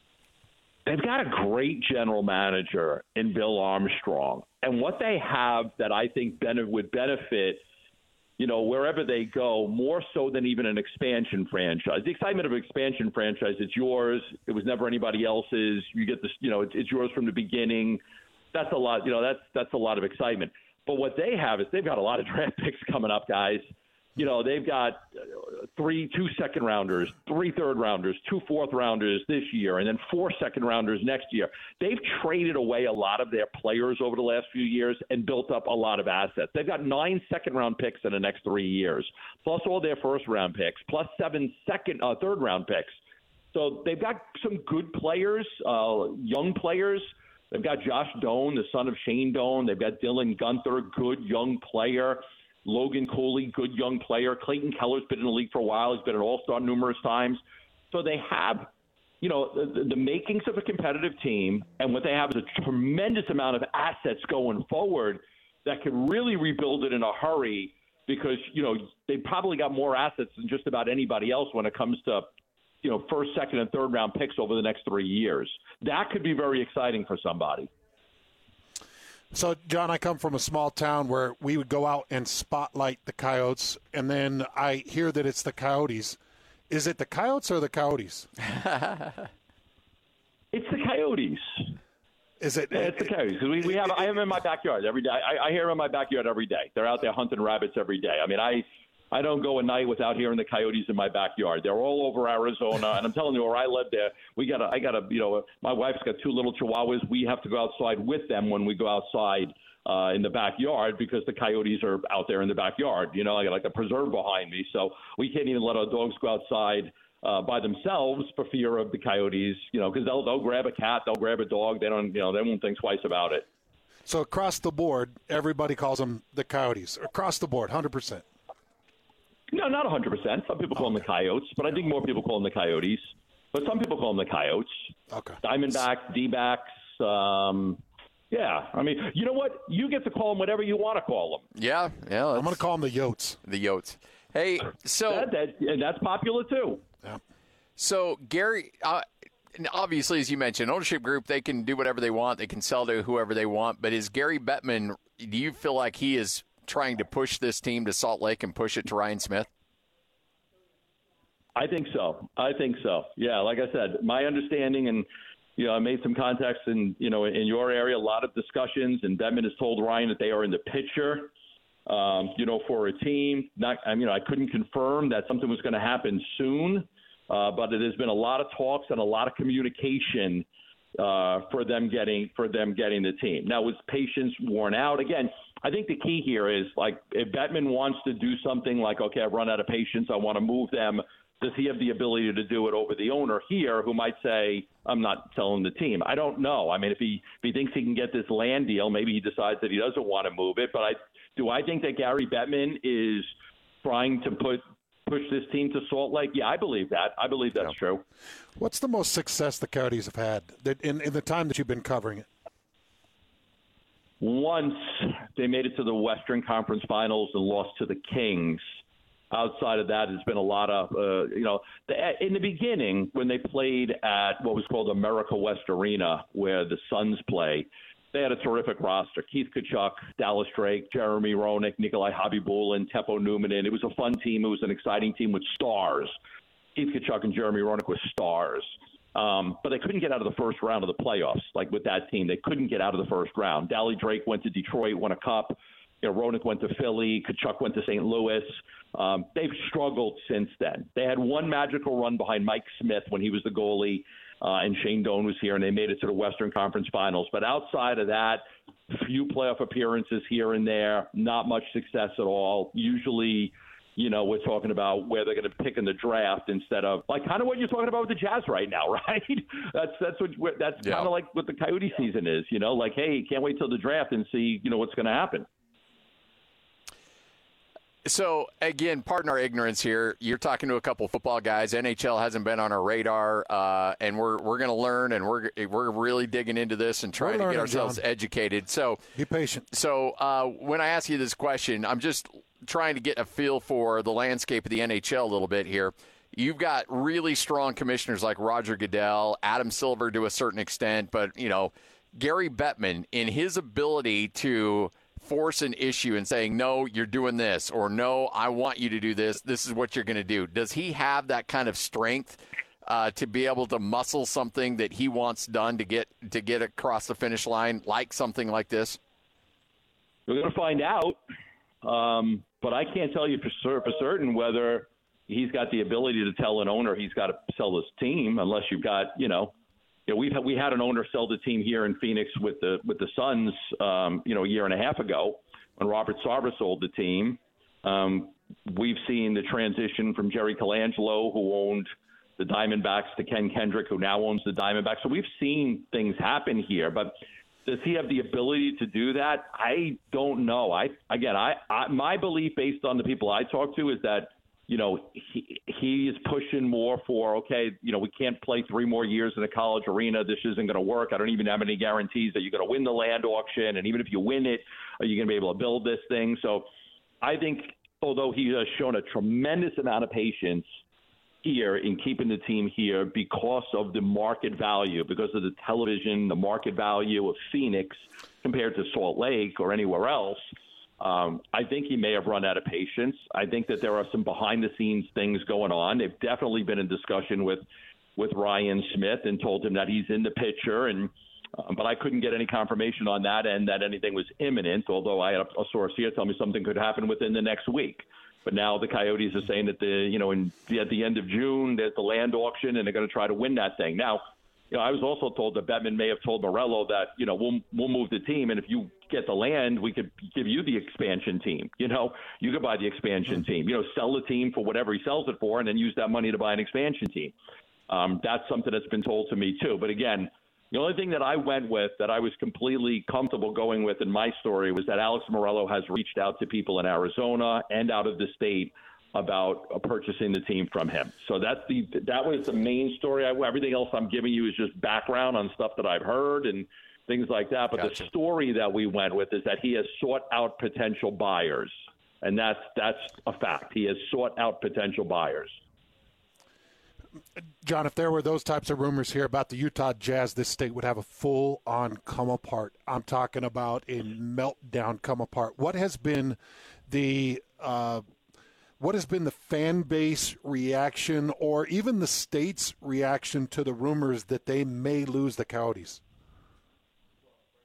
They've got a great general manager in Bill Armstrong. And what they have that I think ben- would benefit, you know, wherever they go, more so than even an expansion franchise. The excitement of an expansion franchise, it's yours. It was never anybody else's. You get this, you know, it's, it's yours from the beginning. That's a lot, you know, that's that's a lot of excitement. But what they have is they've got a lot of draft picks coming up, guys. You know, they've got three, two second rounders, three third rounders, two fourth rounders this year, and then four second rounders next year. They've traded away a lot of their players over the last few years and built up a lot of assets. They've got nine second round picks in the next three years, plus all their first round picks, plus seven second, uh, third round picks. So they've got some good players, uh, young players. They've got Josh Doan, the son of Shane Doan. They've got Dylan Gunther, good young player. Logan Cooley, good young player. Clayton Keller's been in the league for a while. He's been an all-star numerous times. So they have, you know, the, the makings of a competitive team, and what they have is a tremendous amount of assets going forward that can really rebuild it in a hurry because, you know, they probably got more assets than just about anybody else when it comes to, you know, first, second, and third round picks over the next three years. That could be very exciting for somebody. So, John, I come from a small town where we would go out and spotlight the Coyotes, and then I hear that it's the Coyotes. Is it the Coyotes or the Coyotes? It's the Coyotes. Is it? Yeah, it's the Coyotes. We, we have. I have them in my backyard every day. I, I hear them in my backyard every day. They're out there hunting rabbits every day. I mean, I I don't go a night without hearing the Coyotes in my backyard. They're all over Arizona, and I'm telling you, where I live, there we got. I got a. You know, my wife's got two little Chihuahuas. We have to go outside with them when we go outside uh, in the backyard because the Coyotes are out there in the backyard. You know, I got like a preserve behind me, so we can't even let our dogs go outside uh, by themselves for fear of the Coyotes. You know, because they'll they'll grab a cat, they'll grab a dog. They don't. You know, they won't think twice about it. So across the board, everybody calls them the Coyotes. Across the board, one hundred percent. No, not one hundred percent. Some people call them the Coyotes, but I think more people call them the Coyotes. But some people call them the Coyotes. Okay. Diamondbacks, D-backs. Um, yeah. I mean, you know what? You get to call them whatever you want to call them. Yeah. yeah. I'm going to call them the Yotes. The Yotes. Hey, so that, that, and that's popular too. Yeah. So Gary, uh, obviously, as you mentioned, ownership group, they can do whatever they want. They can sell to whoever they want. But is Gary Bettman? Do you feel like he is trying to push this team to Salt Lake and push it to Ryan Smith? I think so. I think so. Yeah, like I said, my understanding, and you know, I made some contacts in you know in your area, a lot of discussions, and Bettman has told Ryan that they are in the picture um, you know, for a team. Not, I mean, I couldn't confirm that something was going to happen soon, uh, but it has been a lot of talks and a lot of communication uh, for them getting for them getting the team. Now, was patience worn out? Again, I think the key here is, like, if Bettman wants to do something like, okay, I've run out of patience, I want to move them, does he have the ability to do it over the owner here, who might say, I'm not selling the team? I don't know. I mean, if he if he thinks he can get this land deal, maybe he decides that he doesn't want to move it. But I do I think that Gary Bettman is trying to put push this team to Salt Lake? Yeah, I believe that. I believe that's yeah. true. What's the most success the Coyotes have had that in, in the time that you've been covering it? Once they made it to the Western Conference Finals and lost to the Kings. Outside of that, there's been a lot of, uh, you know, the, in the beginning when they played at what was called America West Arena, where the Suns play, they had a terrific roster. Keith Tkachuk, Dallas Drake, Jeremy Roenick, Nikolai Khabibulin, Teppo Numminen. It was a fun team. It was an exciting team with stars. Keith Tkachuk and Jeremy Roenick were stars. Um, but they couldn't get out of the first round of the playoffs, like with that team. They couldn't get out of the first round. Dally Drake went to Detroit, won a cup. You know, Roenick went to Philly. Tkachuk went to Saint Louis. Um, they've struggled since then. They had one magical run behind Mike Smith when he was the goalie, uh, and Shane Doan was here, and they made it to the Western Conference Finals. But outside of that, few playoff appearances here and there, not much success at all. Usually, you know, we're talking about where they're going to pick in the draft instead of, like, kind of what you're talking about with the Jazz right now, right? that's that's what that's yeah. kind of like what the Coyote season is, you know, like, hey, can't wait till the draft and see, you know, what's going to happen. So, again, pardon our ignorance here. You're talking to a couple football guys. N H L hasn't been on our radar, uh, and we're we're going to learn, and we're we're really digging into this and trying to get ourselves John. educated. So be patient. So uh, when I ask you this question, I'm just trying to get a feel for the landscape of the N H L a little bit here. You've got really strong commissioners like Roger Goodell, Adam Silver to a certain extent, but, you know, Gary Bettman, in his ability to force an issue and saying, no, you're doing this, or no, I want you to do this, this is what you're going to do. Does he have that kind of strength uh, to be able to muscle something that he wants done to get to get across the finish line, like something like this? We're going to find out, um, but I can't tell you for, for certain whether he's got the ability to tell an owner he's got to sell his team, unless you've got, you know, You know, we've had, we had an owner sell the team here in Phoenix with the with the Suns, um, you know, a year and a half ago when Robert Sarver sold the team. Um, we've seen the transition from Jerry Colangelo, who owned the Diamondbacks, to Ken Kendrick, who now owns the Diamondbacks. So we've seen things happen here, but does he have the ability to do that? I don't know. I again, I, I my belief, based on the people I talk to, is that, you know, he, he is pushing more for, okay, you know, we can't play three more years in a college arena. This isn't going to work. I don't even have any guarantees that you're going to win the land auction. And even if you win it, are you going to be able to build this thing? So I think, although he has shown a tremendous amount of patience here in keeping the team here because of the market value, because of the television, the market value of Phoenix compared to Salt Lake or anywhere else, Um, I think he may have run out of patience. I think that there are some behind-the-scenes things going on. They've definitely been in discussion with with Ryan Smith and told him that he's in the picture, and uh, but I couldn't get any confirmation on that end that anything was imminent, although I had a, a source here tell me something could happen within the next week. But now the Coyotes are saying that the you know in at the end of June there's the land auction, and they're going to try to win that thing. Now, you know, I was also told that Bettman may have told Morello that, you know, we'll we'll move the team, and if you get the land, we could give you the expansion team. You know, you could buy the expansion team. You know, sell the team for whatever he sells it for, and then use that money to buy an expansion team. Um, that's something that's been told to me too. But again, the only thing that I went with that I was completely comfortable going with in my story was that Alex Morello has reached out to people in Arizona and out of the state about uh, purchasing the team from him. So that's the that was the main story. I, everything else I'm giving you is just background on stuff that I've heard and things like that. But gotcha. The story that we went with is that he has sought out potential buyers, and that's that's a fact. He has sought out potential buyers. John, if there were those types of rumors here about the Utah Jazz, this state would have a full-on come apart. I'm talking about a meltdown come apart. What has been the uh, what has been the fan base reaction, or even the state's reaction to the rumors that they may lose the Coyotes?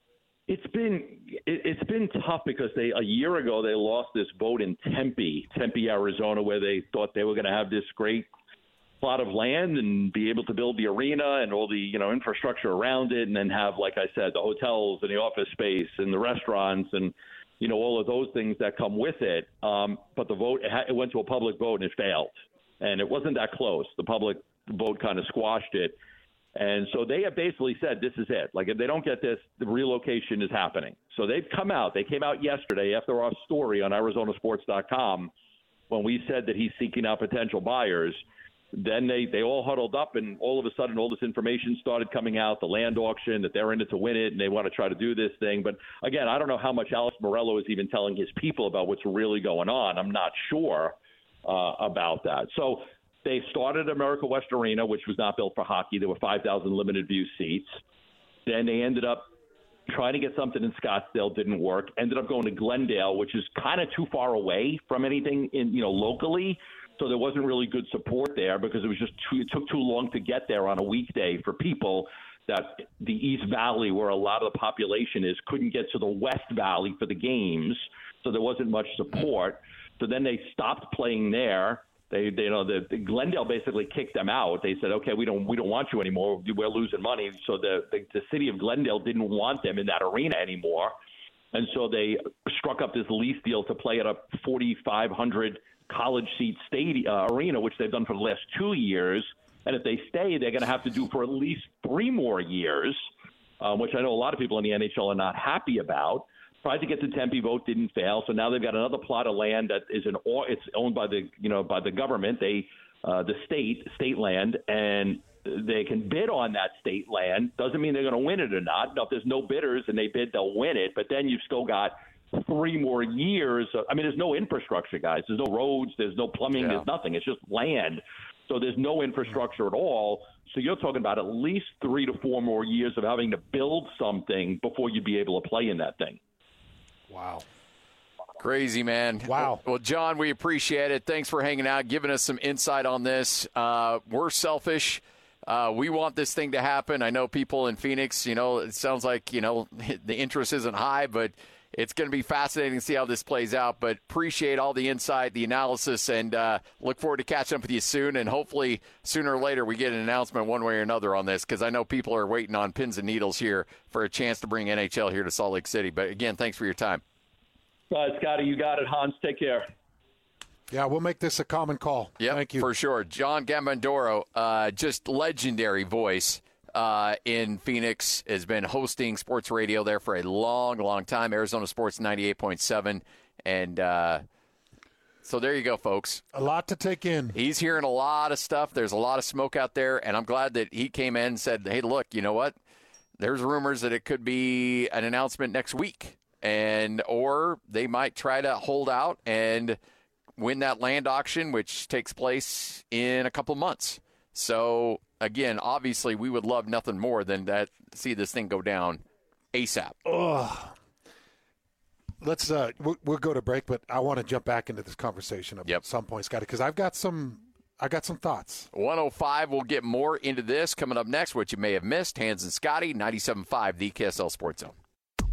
It's been it, it's been tough because they a year ago they lost this vote in Tempe, Tempe, Arizona, where they thought they were going to have this great plot of land and be able to build the arena and all the you know infrastructure around it, and then have, like I said, the hotels and the office space and the restaurants and you know all of those things that come with it. Um, but the vote it, ha- it went to a public vote and it failed, and it wasn't that close. The public vote kind of squashed it. And so they have basically said, this is it. Like, if they don't get this, the relocation is happening. So they've come out. They came out yesterday after our story on Arizona Sports dot com when we said that he's seeking out potential buyers. Then they, they all huddled up, and all of a sudden all this information started coming out, the land auction, that they're in it to win it, and they want to try to do this thing. But, again, I don't know how much Alex Morello is even telling his people about what's really going on. I'm not sure uh, about that. So they started America West Arena, which was not built for hockey. There were five thousand limited view seats. Then they ended up trying to get something in Scottsdale, didn't work. Ended up going to Glendale, which is kind of too far away from anything in you know locally. So there wasn't really good support there because it was just too, it took too long to get there on a weekday for people that the East Valley, where a lot of the population is, couldn't get to the West Valley for the games. So there wasn't much support. So then they stopped playing there. They, they, you know, the, the Glendale basically kicked them out. They said, "Okay, we don't, we don't want you anymore. We're losing money." So the, the, the city of Glendale didn't want them in that arena anymore, and so they struck up this lease deal to play at a forty-five hundred college seat stadium uh, arena, which they've done for the last two years. And if they stay, they're going to have to do for at least three more years, uh, which I know a lot of people in the N H L are not happy about. Tried to get the Tempe vote, didn't fail. So now they've got another plot of land that is an it's owned by the you know by the government, they uh, the state state land, and they can bid on that state land. Doesn't mean they're going to win it or not. Now, if there's no bidders and they bid, they'll win it. But then you've still got three more years. I mean, there's no infrastructure, guys. There's no roads. There's no plumbing. Yeah. There's nothing. It's just land. So there's no infrastructure at all. So you're talking about at least three to four more years of having to build something before you'd be able to play in that thing. Wow. Crazy, man. Wow. Well, John, we appreciate it. Thanks for hanging out, giving us some insight on this. Uh, we're selfish. Uh, we want this thing to happen. I know people in Phoenix, you know, it sounds like, you know, the interest isn't high, but it's going to be fascinating to see how this plays out. But appreciate all the insight, the analysis, and uh, look forward to catching up with you soon. And hopefully sooner or later we get an announcement one way or another on this, because I know people are waiting on pins and needles here for a chance to bring N H L here to Salt Lake City. But, again, thanks for your time. Uh, Scotty, you got it. Hans, take care. Yeah, we'll make this a common call. Yeah, Thank you. For sure. John Gambandoro, uh, just legendary voice. Uh, in Phoenix, has been hosting sports radio there for a long, long time. Arizona Sports ninety-eight point seven. And uh, so there you go, folks. A lot to take in. He's hearing a lot of stuff. There's a lot of smoke out there. And I'm glad that he came in and said, hey, look, you know what? There's rumors that it could be an announcement next week. And or they might try to hold out and win that land auction, which takes place in a couple months. So, again, obviously, we would love nothing more than that. See this thing go down ASAP. Oh, let's uh, we'll, we'll go to break, but I want to jump back into this conversation at yep. some point, Scotty, because I've got some I got some thoughts. one oh five. We'll get more into this coming up next, which you may have missed. Hans and Scotty, ninety-seven point five, the K S L Sports Zone.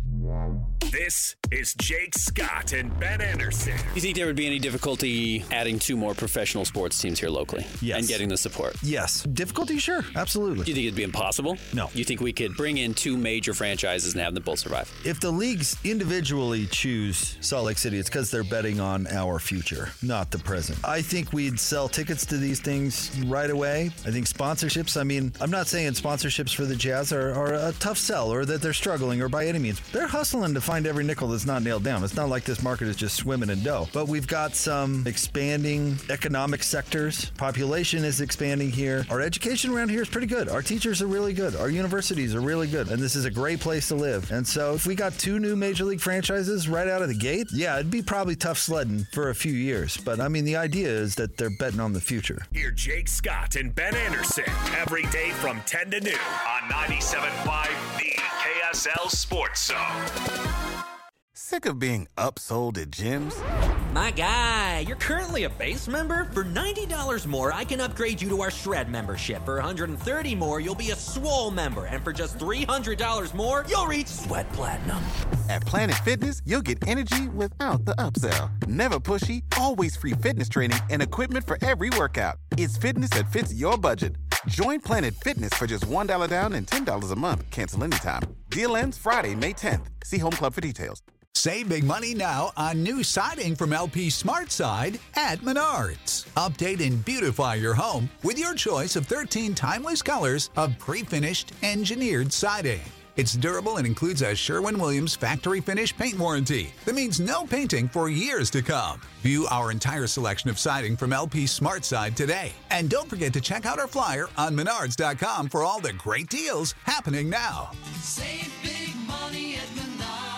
This is Jake Scott and Ben Anderson. Do you think there would be any difficulty adding two more professional sports teams here locally? Yes. And getting the support? Yes. Difficulty? Sure. Absolutely. Do you think it'd be impossible? No. You think we could bring in two major franchises and have them both survive? If the leagues individually choose Salt Lake City, it's because they're betting on our future, not the present. I think we'd sell tickets to these things right away. I think sponsorships, I mean, I'm not saying sponsorships for the Jazz are, are a tough sell or that they're struggling or by any means. They're hustling to find every nickel that's not nailed down. It's not like this market is just swimming in dough. But we've got some expanding economic sectors. Population is expanding here. Our education around here is pretty good. Our teachers are really good. Our universities are really good. And this is a great place to live. And so if we got two new Major League franchises right out of the gate, yeah, it'd be probably tough sledding for a few years. But, I mean, the idea is that they're betting on the future. Hear Jake Scott and Ben Anderson every day from ten to noon on ninety-seven point five, the K S L Sports Zone. Sick of being upsold at gyms? My guy, you're currently a base member? For ninety dollars more, I can upgrade you to our Shred membership. For one hundred thirty dollars more, you'll be a Swole member. And for just three hundred dollars more, you'll reach Sweat Platinum. At Planet Fitness, you'll get energy without the upsell. Never pushy, always free fitness training and equipment for every workout. It's fitness that fits your budget. Join Planet Fitness for just one dollar down and ten dollars a month. Cancel anytime. Deal ends Friday, May tenth. See Home Club for details. Save big money now on new siding from L P SmartSide at Menards. Update and beautify your home with your choice of thirteen timeless colors of pre-finished engineered siding. It's durable and includes a Sherwin-Williams factory finish paint warranty that means no painting for years to come. View our entire selection of siding from L P SmartSide today. And don't forget to check out our flyer on menards dot com for all the great deals happening now. Save big money at Menards.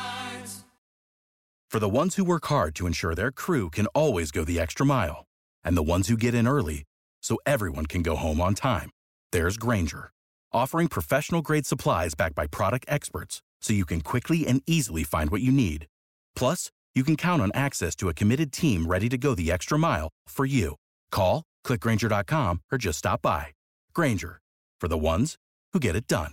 For the ones who work hard to ensure their crew can always go the extra mile, and the ones who get in early so everyone can go home on time, there's Grainger, offering professional-grade supplies backed by product experts so you can quickly and easily find what you need. Plus, you can count on access to a committed team ready to go the extra mile for you. Call, click Grainger dot com, or just stop by. Grainger, for the ones who get it done.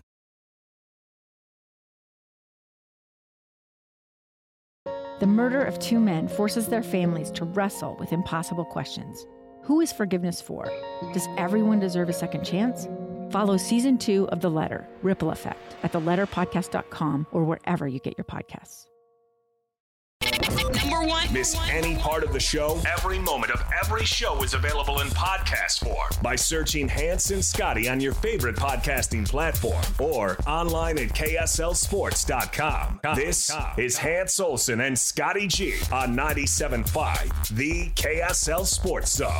The murder of two men forces their families to wrestle with impossible questions. Who is forgiveness for? Does everyone deserve a second chance? Follow season two of The Letter, Ripple Effect, at the letter podcast dot com or wherever you get your podcasts. Number one. Miss any part of the show? Every moment of every show is available in podcast form by searching Hans and Scotty on your favorite podcasting platform or online at K S L sports dot com. This is Hans Olsen and Scotty G on ninety-seven point five, the K S L Sports Zone.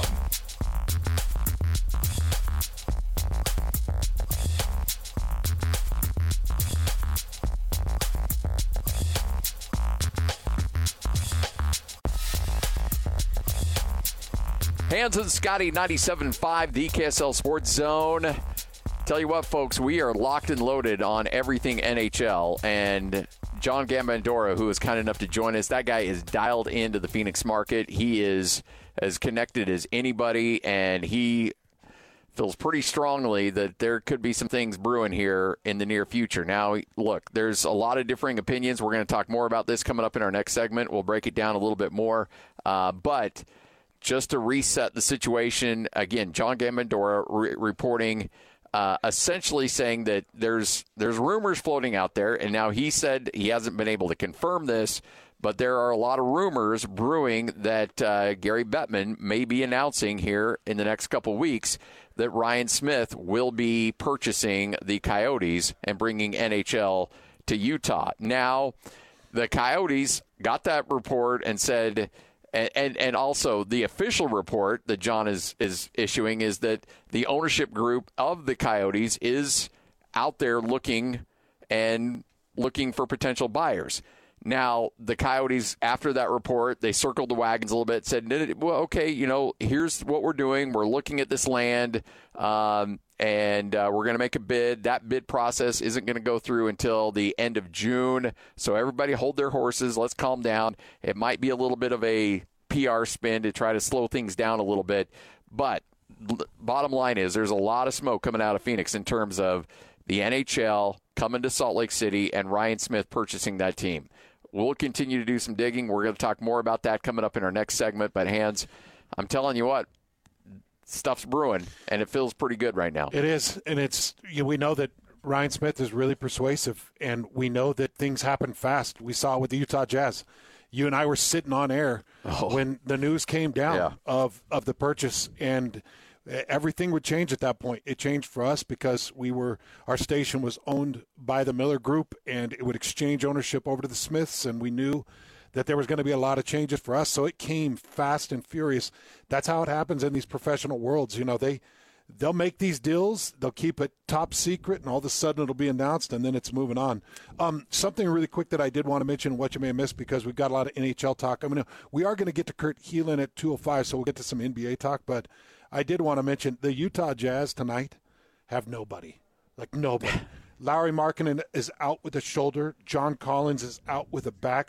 Hans and Scotty, ninety-seven point five, the K S L Sports Zone. Tell you what, folks, we are locked and loaded on everything N H L. And John Gambandora, who is kind enough to join us, that guy is dialed into the Phoenix market. He is as connected as anybody, and he feels pretty strongly that there could be some things brewing here in the near future. Now, look, there's a lot of differing opinions. We're going to talk more about this coming up in our next segment. We'll break it down a little bit more. Uh, but just to reset the situation, again, John Gambandora re- reporting uh, essentially saying that there's there's rumors floating out there, and now he said he hasn't been able to confirm this, but there are a lot of rumors brewing that uh, Gary Bettman may be announcing here in the next couple weeks that Ryan Smith will be purchasing the Coyotes and bringing N H L to Utah. Now, the Coyotes got that report and said, and, and, and also the official report that John is, is issuing is that the ownership group of the Coyotes is out there looking and looking for potential buyers. Now, the Coyotes, after that report, they circled the wagons a little bit, said, well, okay, you know, here's what we're doing. We're looking at this land, um, and uh, we're going to make a bid. That bid process isn't going to go through until the end of June. So everybody hold their horses. Let's calm down. It might be a little bit of a P R spin to try to slow things down a little bit. But bottom line is there's a lot of smoke coming out of Phoenix in terms of the N H L coming to Salt Lake City and Ryan Smith purchasing that team. We'll continue to do some digging. We're going to talk more about that coming up in our next segment. But, Hans, I'm telling you what, stuff's brewing, and it feels pretty good right now. It is, and it's you know, we know that Ryan Smith is really persuasive, and we know that things happen fast. We saw it with the Utah Jazz. You and I were sitting on air oh. when the news came down yeah. of, of the purchase, and everything would change at that point. It changed for us because we were our station was owned by the Miller Group, and it would exchange ownership over to the Smiths, and we knew that there was going to be a lot of changes for us. So it came fast and furious. That's how it happens in these professional worlds. You know, they they'll make these deals, they'll keep it top secret, and all of a sudden it'll be announced, and then it's moving on. Um, something really quick that I did want to mention, what you may have missed, because we've got a lot of N H L talk. I mean, we are going to get to Kurt Helin at two oh five, so we'll get to some N B A talk, but I did want to mention the Utah Jazz tonight have nobody, like nobody. Lauri Markkanen is out with a shoulder. John Collins is out with a back.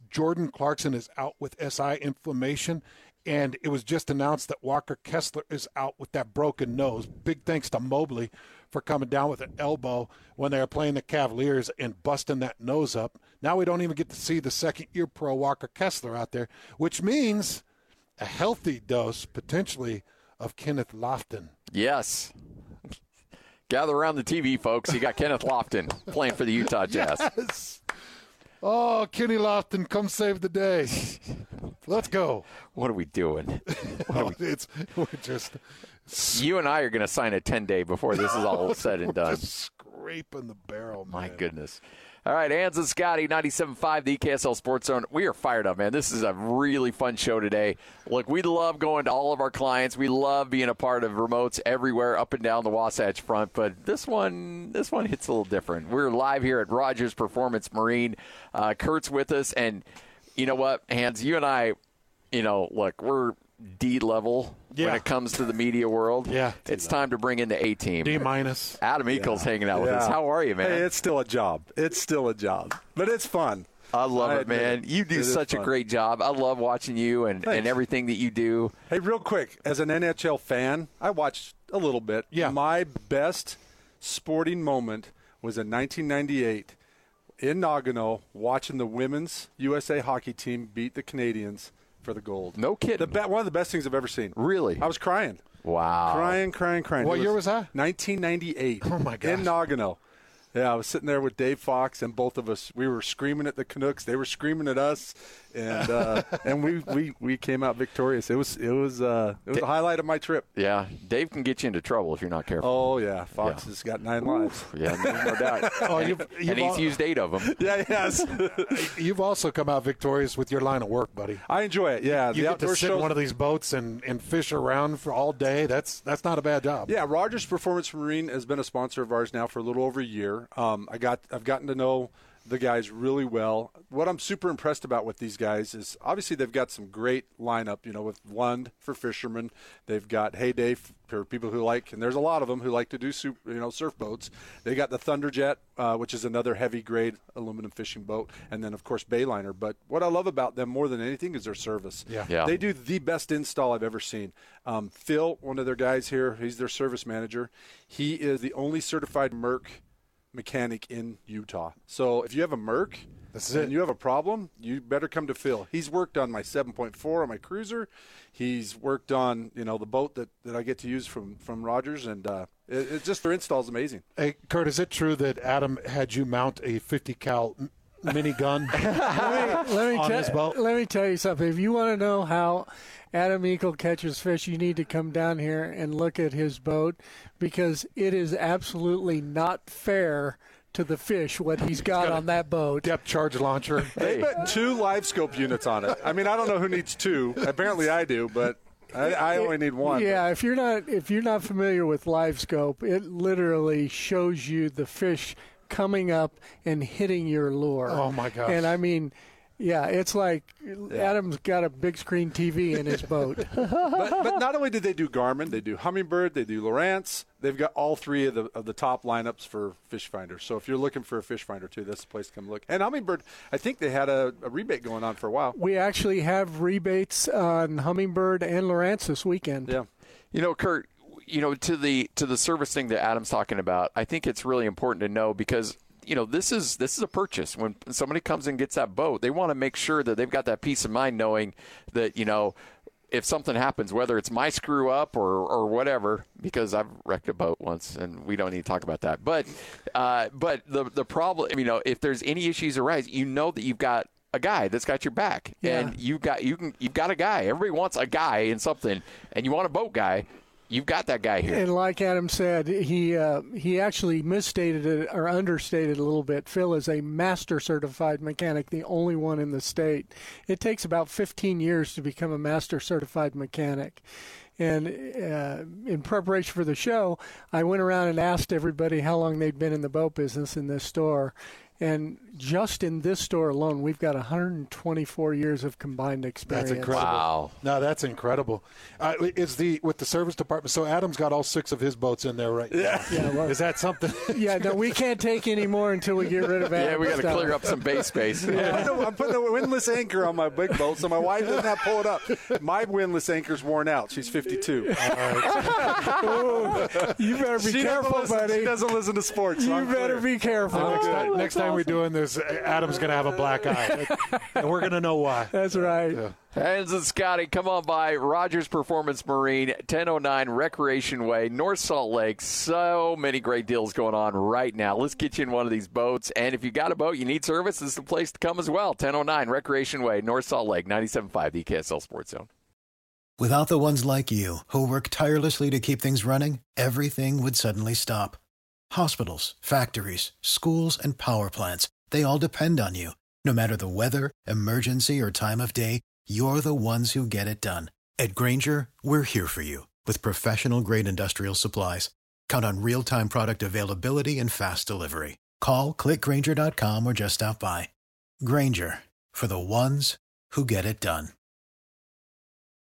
Jordan Clarkson is out with S I inflammation, and it was just announced that Walker Kessler is out with that broken nose. Big thanks to Mobley for coming down with an elbow when they were playing the Cavaliers and busting that nose up. Now we don't even get to see the second-year pro Walker Kessler out there, which means a healthy dose, potentially, of Kenneth Lofton. Yes. Gather around the T V, folks. You got Kenneth Lofton playing for the Utah Jazz. Yes. Oh, Kenny Lofton, come save the day. Let's go. What are we doing? What are we... it's we're just you and I are going to sign a ten-day before this is all said and done. Just scraping the barrel, man. My goodness. All right, Hans and Scotty, ninety-seven point five, the E K S L Sports Zone. We are fired up, man. This is a really fun show today. Look, we love going to all of our clients. We love being a part of remotes everywhere up and down the Wasatch Front. But this one, this one hits a little different. We're live here at Rogers Performance Marine. Uh, Kurt's with us, and you know what, Hans? You and I, you know, look, we're D level yeah. when it comes to the media world. Yeah, it's time to bring in the A team. D minus. Adam Eagles yeah. hanging out with yeah. us. How are you, man? Hey, it's still a job. It's still a job, but it's fun. I love I it, man. You do such a great job. I love watching you and, and everything that you do. Hey, real quick, as an N H L fan, I watched a little bit. Yeah. My best sporting moment was in nineteen ninety-eight in Nagano, watching the women's U S A hockey team beat the Canadians for the gold. No kidding. The be- one of the best things I've ever seen. Really? I was crying. Wow. Crying, crying, crying. What was year was that? nineteen ninety-eight. Oh, my gosh. In Nagano. Yeah, I was sitting there with Dave Fox, and both of us, we were screaming at the Canucks. They were screaming at us, and uh, and we, we, we came out victorious. It was it was uh, it was a highlight of my trip. Yeah, Dave can get you into trouble if you're not careful. Oh yeah, Fox yeah. has got nine lives. Yeah, no doubt. oh, you've, you've and he's all, used eight of them. Yeah, yes. You've also come out victorious with your line of work, buddy. I enjoy it. Yeah, you the get to sit shows. in one of these boats and, and fish around for all day. That's that's not a bad job. Yeah, Rogers Performance Marine has been a sponsor of ours now for a little over a year. Um, I got I've gotten to know the guys really well. What I'm super impressed about with these guys is obviously they've got some great lineup, you know, with Lund for fishermen. They've got Heyday for people who like, and there's a lot of them who like to do, super, you know, surf boats. They got the Thunderjet, uh, which is another heavy grade aluminum fishing boat. And then, of course, Bayliner. But what I love about them more than anything is their service. Yeah. yeah. They do the best install I've ever seen. Um, Phil, one of their guys here, he's their service manager. He is the only certified Merck mechanic in Utah. So if you have a Merc This is and it. you have a problem, you better come to Phil. He's worked on my seven point four on my cruiser. He's worked on, you know, the boat that, that I get to use from, from Rogers, and uh, it, it's just their install is amazing. Hey, Kurt, is it true that Adam had you mount a fifty cal mini gun let me, let me on te- his boat? Let me tell you something. If you want to know how Adam Eagle catches fish, you need to come down here and look at his boat, because it is absolutely not fair to the fish what he's got, got on that boat. Depth charge launcher. They put two live scope units on it. I mean, I don't know who needs two. Apparently I do, but I, I only need one. Yeah, if you're not if you're not familiar with live scope, it literally shows you the fish coming up and hitting your lure. Oh my gosh. And I mean, yeah, it's like Adam's got a big screen T V in his boat. but, but not only did they do Garmin, they do Humminbird, they do Lowrance. They've got all three of the of the top lineups for fish finders. So if you're looking for a fish finder too, that's the place to come look. And Humminbird, I think they had a, a rebate going on for a while. We actually have rebates on Humminbird and Lowrance this weekend. Yeah. You know, Kurt, you know, to the to the service thing that Adam's talking about, I think it's really important to know, because you know, this is this is a purchase. When somebody comes and gets that boat, they want to make sure that they've got that peace of mind knowing that, you know, if something happens, whether it's my screw up or, or whatever, because I've wrecked a boat once and we don't need to talk about that. But uh, but the the problem, you know, if there's any issues arise, you know that you've got a guy that's got your back, yeah. and you've got you can you've got a guy. Everybody wants a guy in something, and you want a boat guy. You've got that guy here. And like Adam said, he uh, he actually misstated it or understated a little bit. Phil is a master certified mechanic, the only one in the state. It takes about fifteen years to become a master certified mechanic. And uh, in preparation for the show, I went around and asked everybody how long they'd been in the boat business in this store. And just in this store alone, we've got one hundred twenty-four years of combined experience. That's incredible. Wow. No, that's incredible. Uh, is the with the service department? So Adam's got all six of his boats in there right now. Yeah. yeah well, is that something? Yeah. No, we can't take any more until we get rid of Adam. Yeah, we got to clear up some bay space. Yeah. I'm putting a windlass anchor on my big boat, so my wife doesn't have to pull it up. My windlass anchor's worn out. She's fifty-two. Ooh, you better be she careful, listen, buddy. She doesn't listen to sports. So you I'm better clear. be careful. Uh, next time, next time we're doing this, Adam's going to have a black eye, and we're going to know why. That's right. Yeah. Hans and Scotty, come on by Rogers Performance Marine, ten oh nine Recreation Way, North Salt Lake. So many great deals going on right now. Let's get you in one of these boats. And if you got a boat, you need service, this is the place to come as well. ten oh nine Recreation Way, North Salt Lake, ninety-seven point five the K S L Sports Zone. Without the ones like you, who work tirelessly to keep things running, everything would suddenly stop. Hospitals, factories, schools, and power plants, they all depend on you. No matter the weather, emergency, or time of day, you're the ones who get it done. At Grainger, we're here for you with professional-grade industrial supplies. Count on real-time product availability and fast delivery. Call, click Grainger dot com, or just stop by. Grainger, for the ones who get it done.